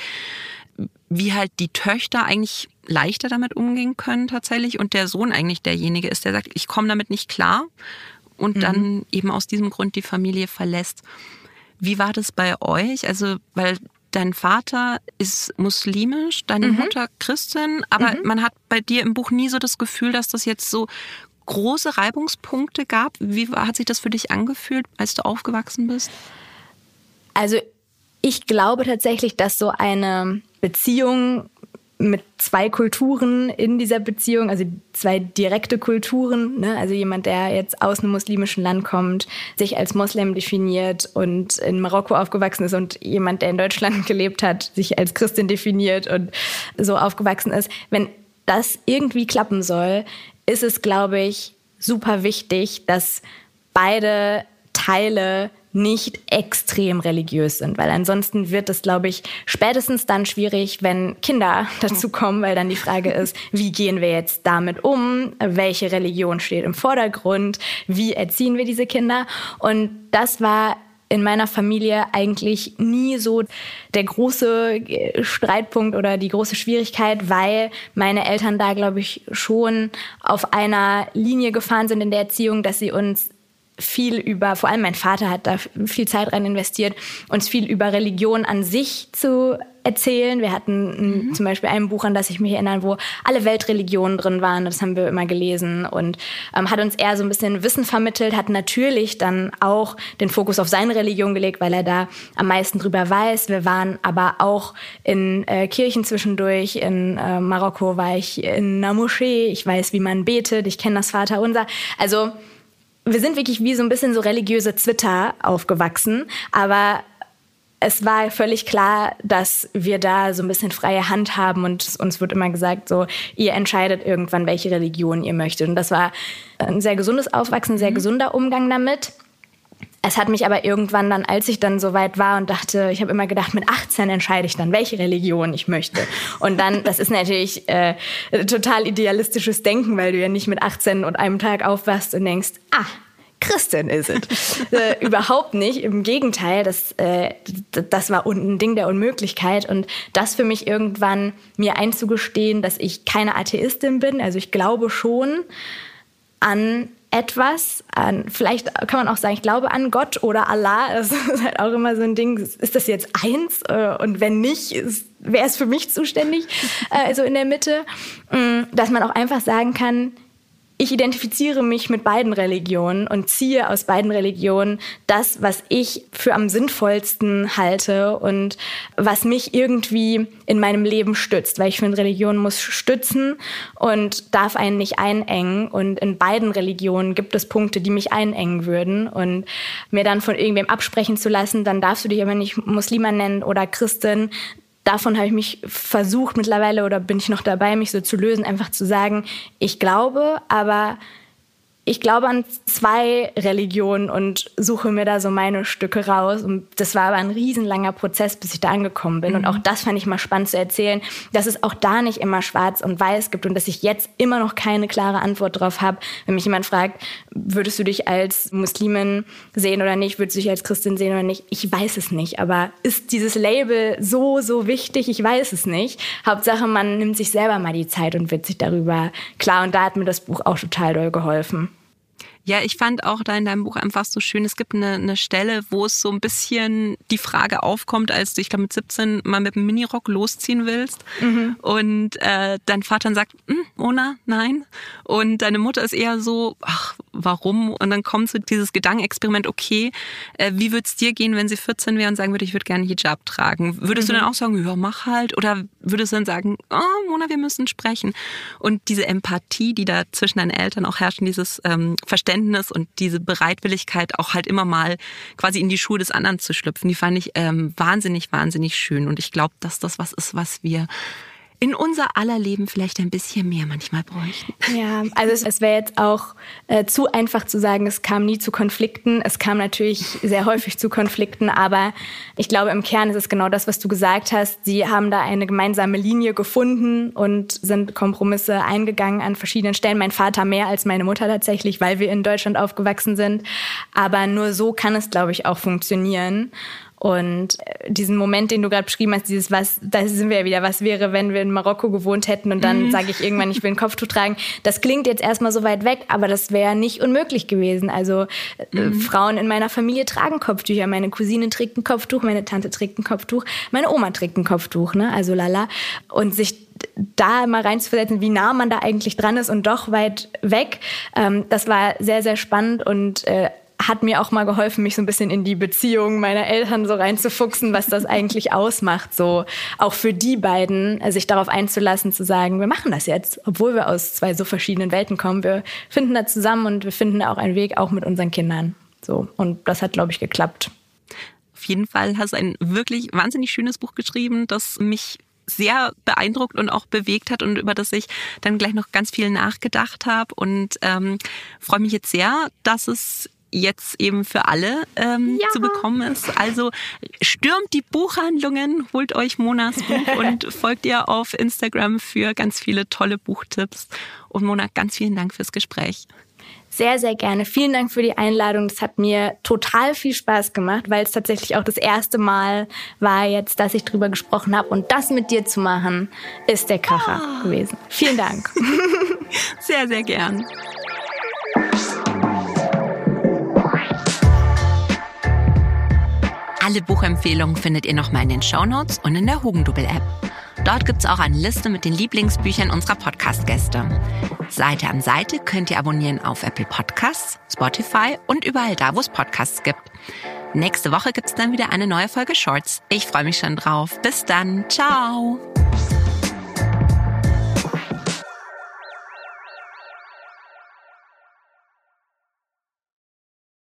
wie halt die Töchter eigentlich leichter damit umgehen können tatsächlich und der Sohn eigentlich derjenige ist, der sagt, ich komme damit nicht klar und mhm. dann eben aus diesem Grund die Familie verlässt. Wie war das bei euch? Also, weil dein Vater ist muslimisch, deine mhm. Mutter Christin, aber mhm. man hat bei dir im Buch nie so das Gefühl, dass das jetzt so große Reibungspunkte gab. Wie hat sich das für dich angefühlt, als du aufgewachsen bist? Also ich glaube tatsächlich, dass so eine Beziehung mit zwei Kulturen in dieser Beziehung, also zwei direkte Kulturen, ne? Also jemand, der jetzt aus einem muslimischen Land kommt, sich als Moslem definiert und in Marokko aufgewachsen ist und jemand, der in Deutschland gelebt hat, sich als Christin definiert und so aufgewachsen ist. Wenn das irgendwie klappen soll, ist es, glaube ich, super wichtig, dass beide Teile nicht extrem religiös sind, weil ansonsten wird es, glaube ich, spätestens dann schwierig, wenn Kinder dazu kommen, weil dann die Frage ist, wie gehen wir jetzt damit um? Welche Religion steht im Vordergrund? Wie erziehen wir diese Kinder? Und das war in meiner Familie eigentlich nie so der große Streitpunkt oder die große Schwierigkeit, weil meine Eltern da, glaube ich, schon auf einer Linie gefahren sind in der Erziehung, dass sie uns viel über, vor allem mein Vater hat da viel Zeit rein investiert, uns viel über Religion an sich zu erzählen. Wir hatten mhm. zum Beispiel ein Buch, an das ich mich erinnere, wo alle Weltreligionen drin waren. Das haben wir immer gelesen und ähm, hat uns eher so ein bisschen Wissen vermittelt, hat natürlich dann auch den Fokus auf seine Religion gelegt, weil er da am meisten drüber weiß. Wir waren aber auch in äh, Kirchen zwischendurch. In äh, Marokko war ich in einer Moschee. Ich weiß, wie man betet. Ich kenne das Vaterunser. Also wir sind wirklich wie so ein bisschen so religiöse Zwitter aufgewachsen, aber es war völlig klar, dass wir da so ein bisschen freie Hand haben und uns wird immer gesagt, so, ihr entscheidet irgendwann, welche Religion ihr möchtet. Und das war ein sehr gesundes Aufwachsen, ein sehr gesunder Umgang damit. Es hat mich aber irgendwann dann, als ich dann so weit war und dachte, ich habe immer gedacht, mit achtzehn entscheide ich dann, welche Religion ich möchte. Und dann, das ist natürlich äh, total idealistisches Denken, weil du ja nicht mit achtzehn und einem Tag aufwachst und denkst, ah, Christin ist es. äh, überhaupt nicht, im Gegenteil, das, äh, das war ein Ding der Unmöglichkeit. Und das für mich irgendwann mir einzugestehen, dass ich keine Atheistin bin, also ich glaube schon an etwas, an, vielleicht kann man auch sagen, ich glaube an Gott oder Allah, das ist halt auch immer so ein Ding, ist das jetzt eins? Und wenn nicht, ist, wer ist für mich zuständig? Also in der Mitte, dass man auch einfach sagen kann, ich identifiziere mich mit beiden Religionen und ziehe aus beiden Religionen das, was ich für am sinnvollsten halte und was mich irgendwie in meinem Leben stützt. Weil ich finde, Religion muss stützen und darf einen nicht einengen. Und in beiden Religionen gibt es Punkte, die mich einengen würden. Und mir dann von irgendwem absprechen zu lassen, dann darfst du dich aber nicht Muslima nennen oder Christin. Davon habe ich mich versucht mittlerweile oder bin ich noch dabei, mich so zu lösen, einfach zu sagen, ich glaube, aber ich glaube an zwei Religionen und suche mir da so meine Stücke raus. Und das war aber ein riesenlanger Prozess, bis ich da angekommen bin. Mhm. Und auch das fand ich mal spannend zu erzählen, dass es auch da nicht immer schwarz und weiß gibt und dass ich jetzt immer noch keine klare Antwort drauf habe. Wenn mich jemand fragt, würdest du dich als Muslimin sehen oder nicht, würdest du dich als Christin sehen oder nicht? Ich weiß es nicht. Aber ist dieses Label so, so wichtig? Ich weiß es nicht. Hauptsache, man nimmt sich selber mal die Zeit und wird sich darüber klar. Und da hat mir das Buch auch total doll geholfen. Ja, ich fand auch da in deinem Buch einfach so schön, es gibt eine, eine Stelle, wo es so ein bisschen die Frage aufkommt, als du, ich glaube mit siebzehn mal mit dem Minirock losziehen willst mhm. und äh, dein Vater dann sagt, Mona, nein. Und deine Mutter ist eher so, ach, warum? Und dann kommt so dieses Gedankenexperiment, okay, äh, wie würde es dir gehen, wenn sie vierzehn wäre und sagen würde, ich würde gerne Hijab tragen? Würdest mhm. du dann auch sagen, ja, mach halt? Oder würdest du dann sagen, oh, Mona, wir müssen sprechen? Und diese Empathie, die da zwischen deinen Eltern auch herrscht, dieses ähm, Verständnis und diese Bereitwilligkeit, auch halt immer mal quasi in die Schuhe des anderen zu schlüpfen, die fand ich ähm, wahnsinnig, wahnsinnig schön. Und ich glaube, dass das was ist, was wir in unser aller Leben vielleicht ein bisschen mehr manchmal bräuchten. Ja, also es, es wäre jetzt auch äh, zu einfach zu sagen, es kam nie zu Konflikten. Es kam natürlich sehr häufig zu Konflikten, aber ich glaube, im Kern ist es genau das, was du gesagt hast. Sie haben da eine gemeinsame Linie gefunden und sind Kompromisse eingegangen an verschiedenen Stellen. Mein Vater mehr als meine Mutter tatsächlich, weil wir in Deutschland aufgewachsen sind. Aber nur so kann es, glaube ich, auch funktionieren. Und diesen Moment, den du gerade beschrieben hast, dieses was, da sind wir ja wieder, was wäre, wenn wir in Marokko gewohnt hätten und dann mhm. sage ich irgendwann, ich will ein Kopftuch tragen. Das klingt jetzt erstmal so weit weg, aber das wäre nicht unmöglich gewesen. Also mhm. äh, Frauen in meiner Familie tragen Kopftücher. Meine Cousine trägt ein Kopftuch, meine Tante trägt ein Kopftuch, meine Oma trägt ein Kopftuch, ne? Also lala. Und sich da mal reinzuversetzen, wie nah man da eigentlich dran ist und doch weit weg, ähm, das war sehr, sehr spannend und äh, hat mir auch mal geholfen, mich so ein bisschen in die Beziehung meiner Eltern so reinzufuchsen, was das eigentlich ausmacht, so auch für die beiden, sich darauf einzulassen, zu sagen, wir machen das jetzt, obwohl wir aus zwei so verschiedenen Welten kommen. Wir finden da zusammen und wir finden da auch einen Weg, auch mit unseren Kindern. So. Und das hat, glaube ich, geklappt. Auf jeden Fall hast du ein wirklich wahnsinnig schönes Buch geschrieben, das mich sehr beeindruckt und auch bewegt hat und über das ich dann gleich noch ganz viel nachgedacht habe und ähm, freue mich jetzt sehr, dass es jetzt eben für alle ähm, ja. zu bekommen ist. Also stürmt die Buchhandlungen, holt euch Monas Buch und folgt ihr auf Instagram für ganz viele tolle Buchtipps. Und Mona, ganz vielen Dank fürs Gespräch. Sehr, sehr gerne. Vielen Dank für die Einladung. Das hat mir total viel Spaß gemacht, weil es tatsächlich auch das erste Mal war jetzt, dass ich drüber gesprochen habe. Und das mit dir zu machen, ist der Kracher oh. gewesen. Vielen Dank. Sehr, sehr gern. Alle Buchempfehlungen findet ihr nochmal in den Shownotes und in der Hugendubel-App. Dort gibt's auch eine Liste mit den Lieblingsbüchern unserer Podcast-Gäste. Seite an Seite könnt ihr abonnieren auf Apple Podcasts, Spotify und überall da, wo es Podcasts gibt. Nächste Woche gibt's dann wieder eine neue Folge Shorts. Ich freue mich schon drauf. Bis dann. Ciao.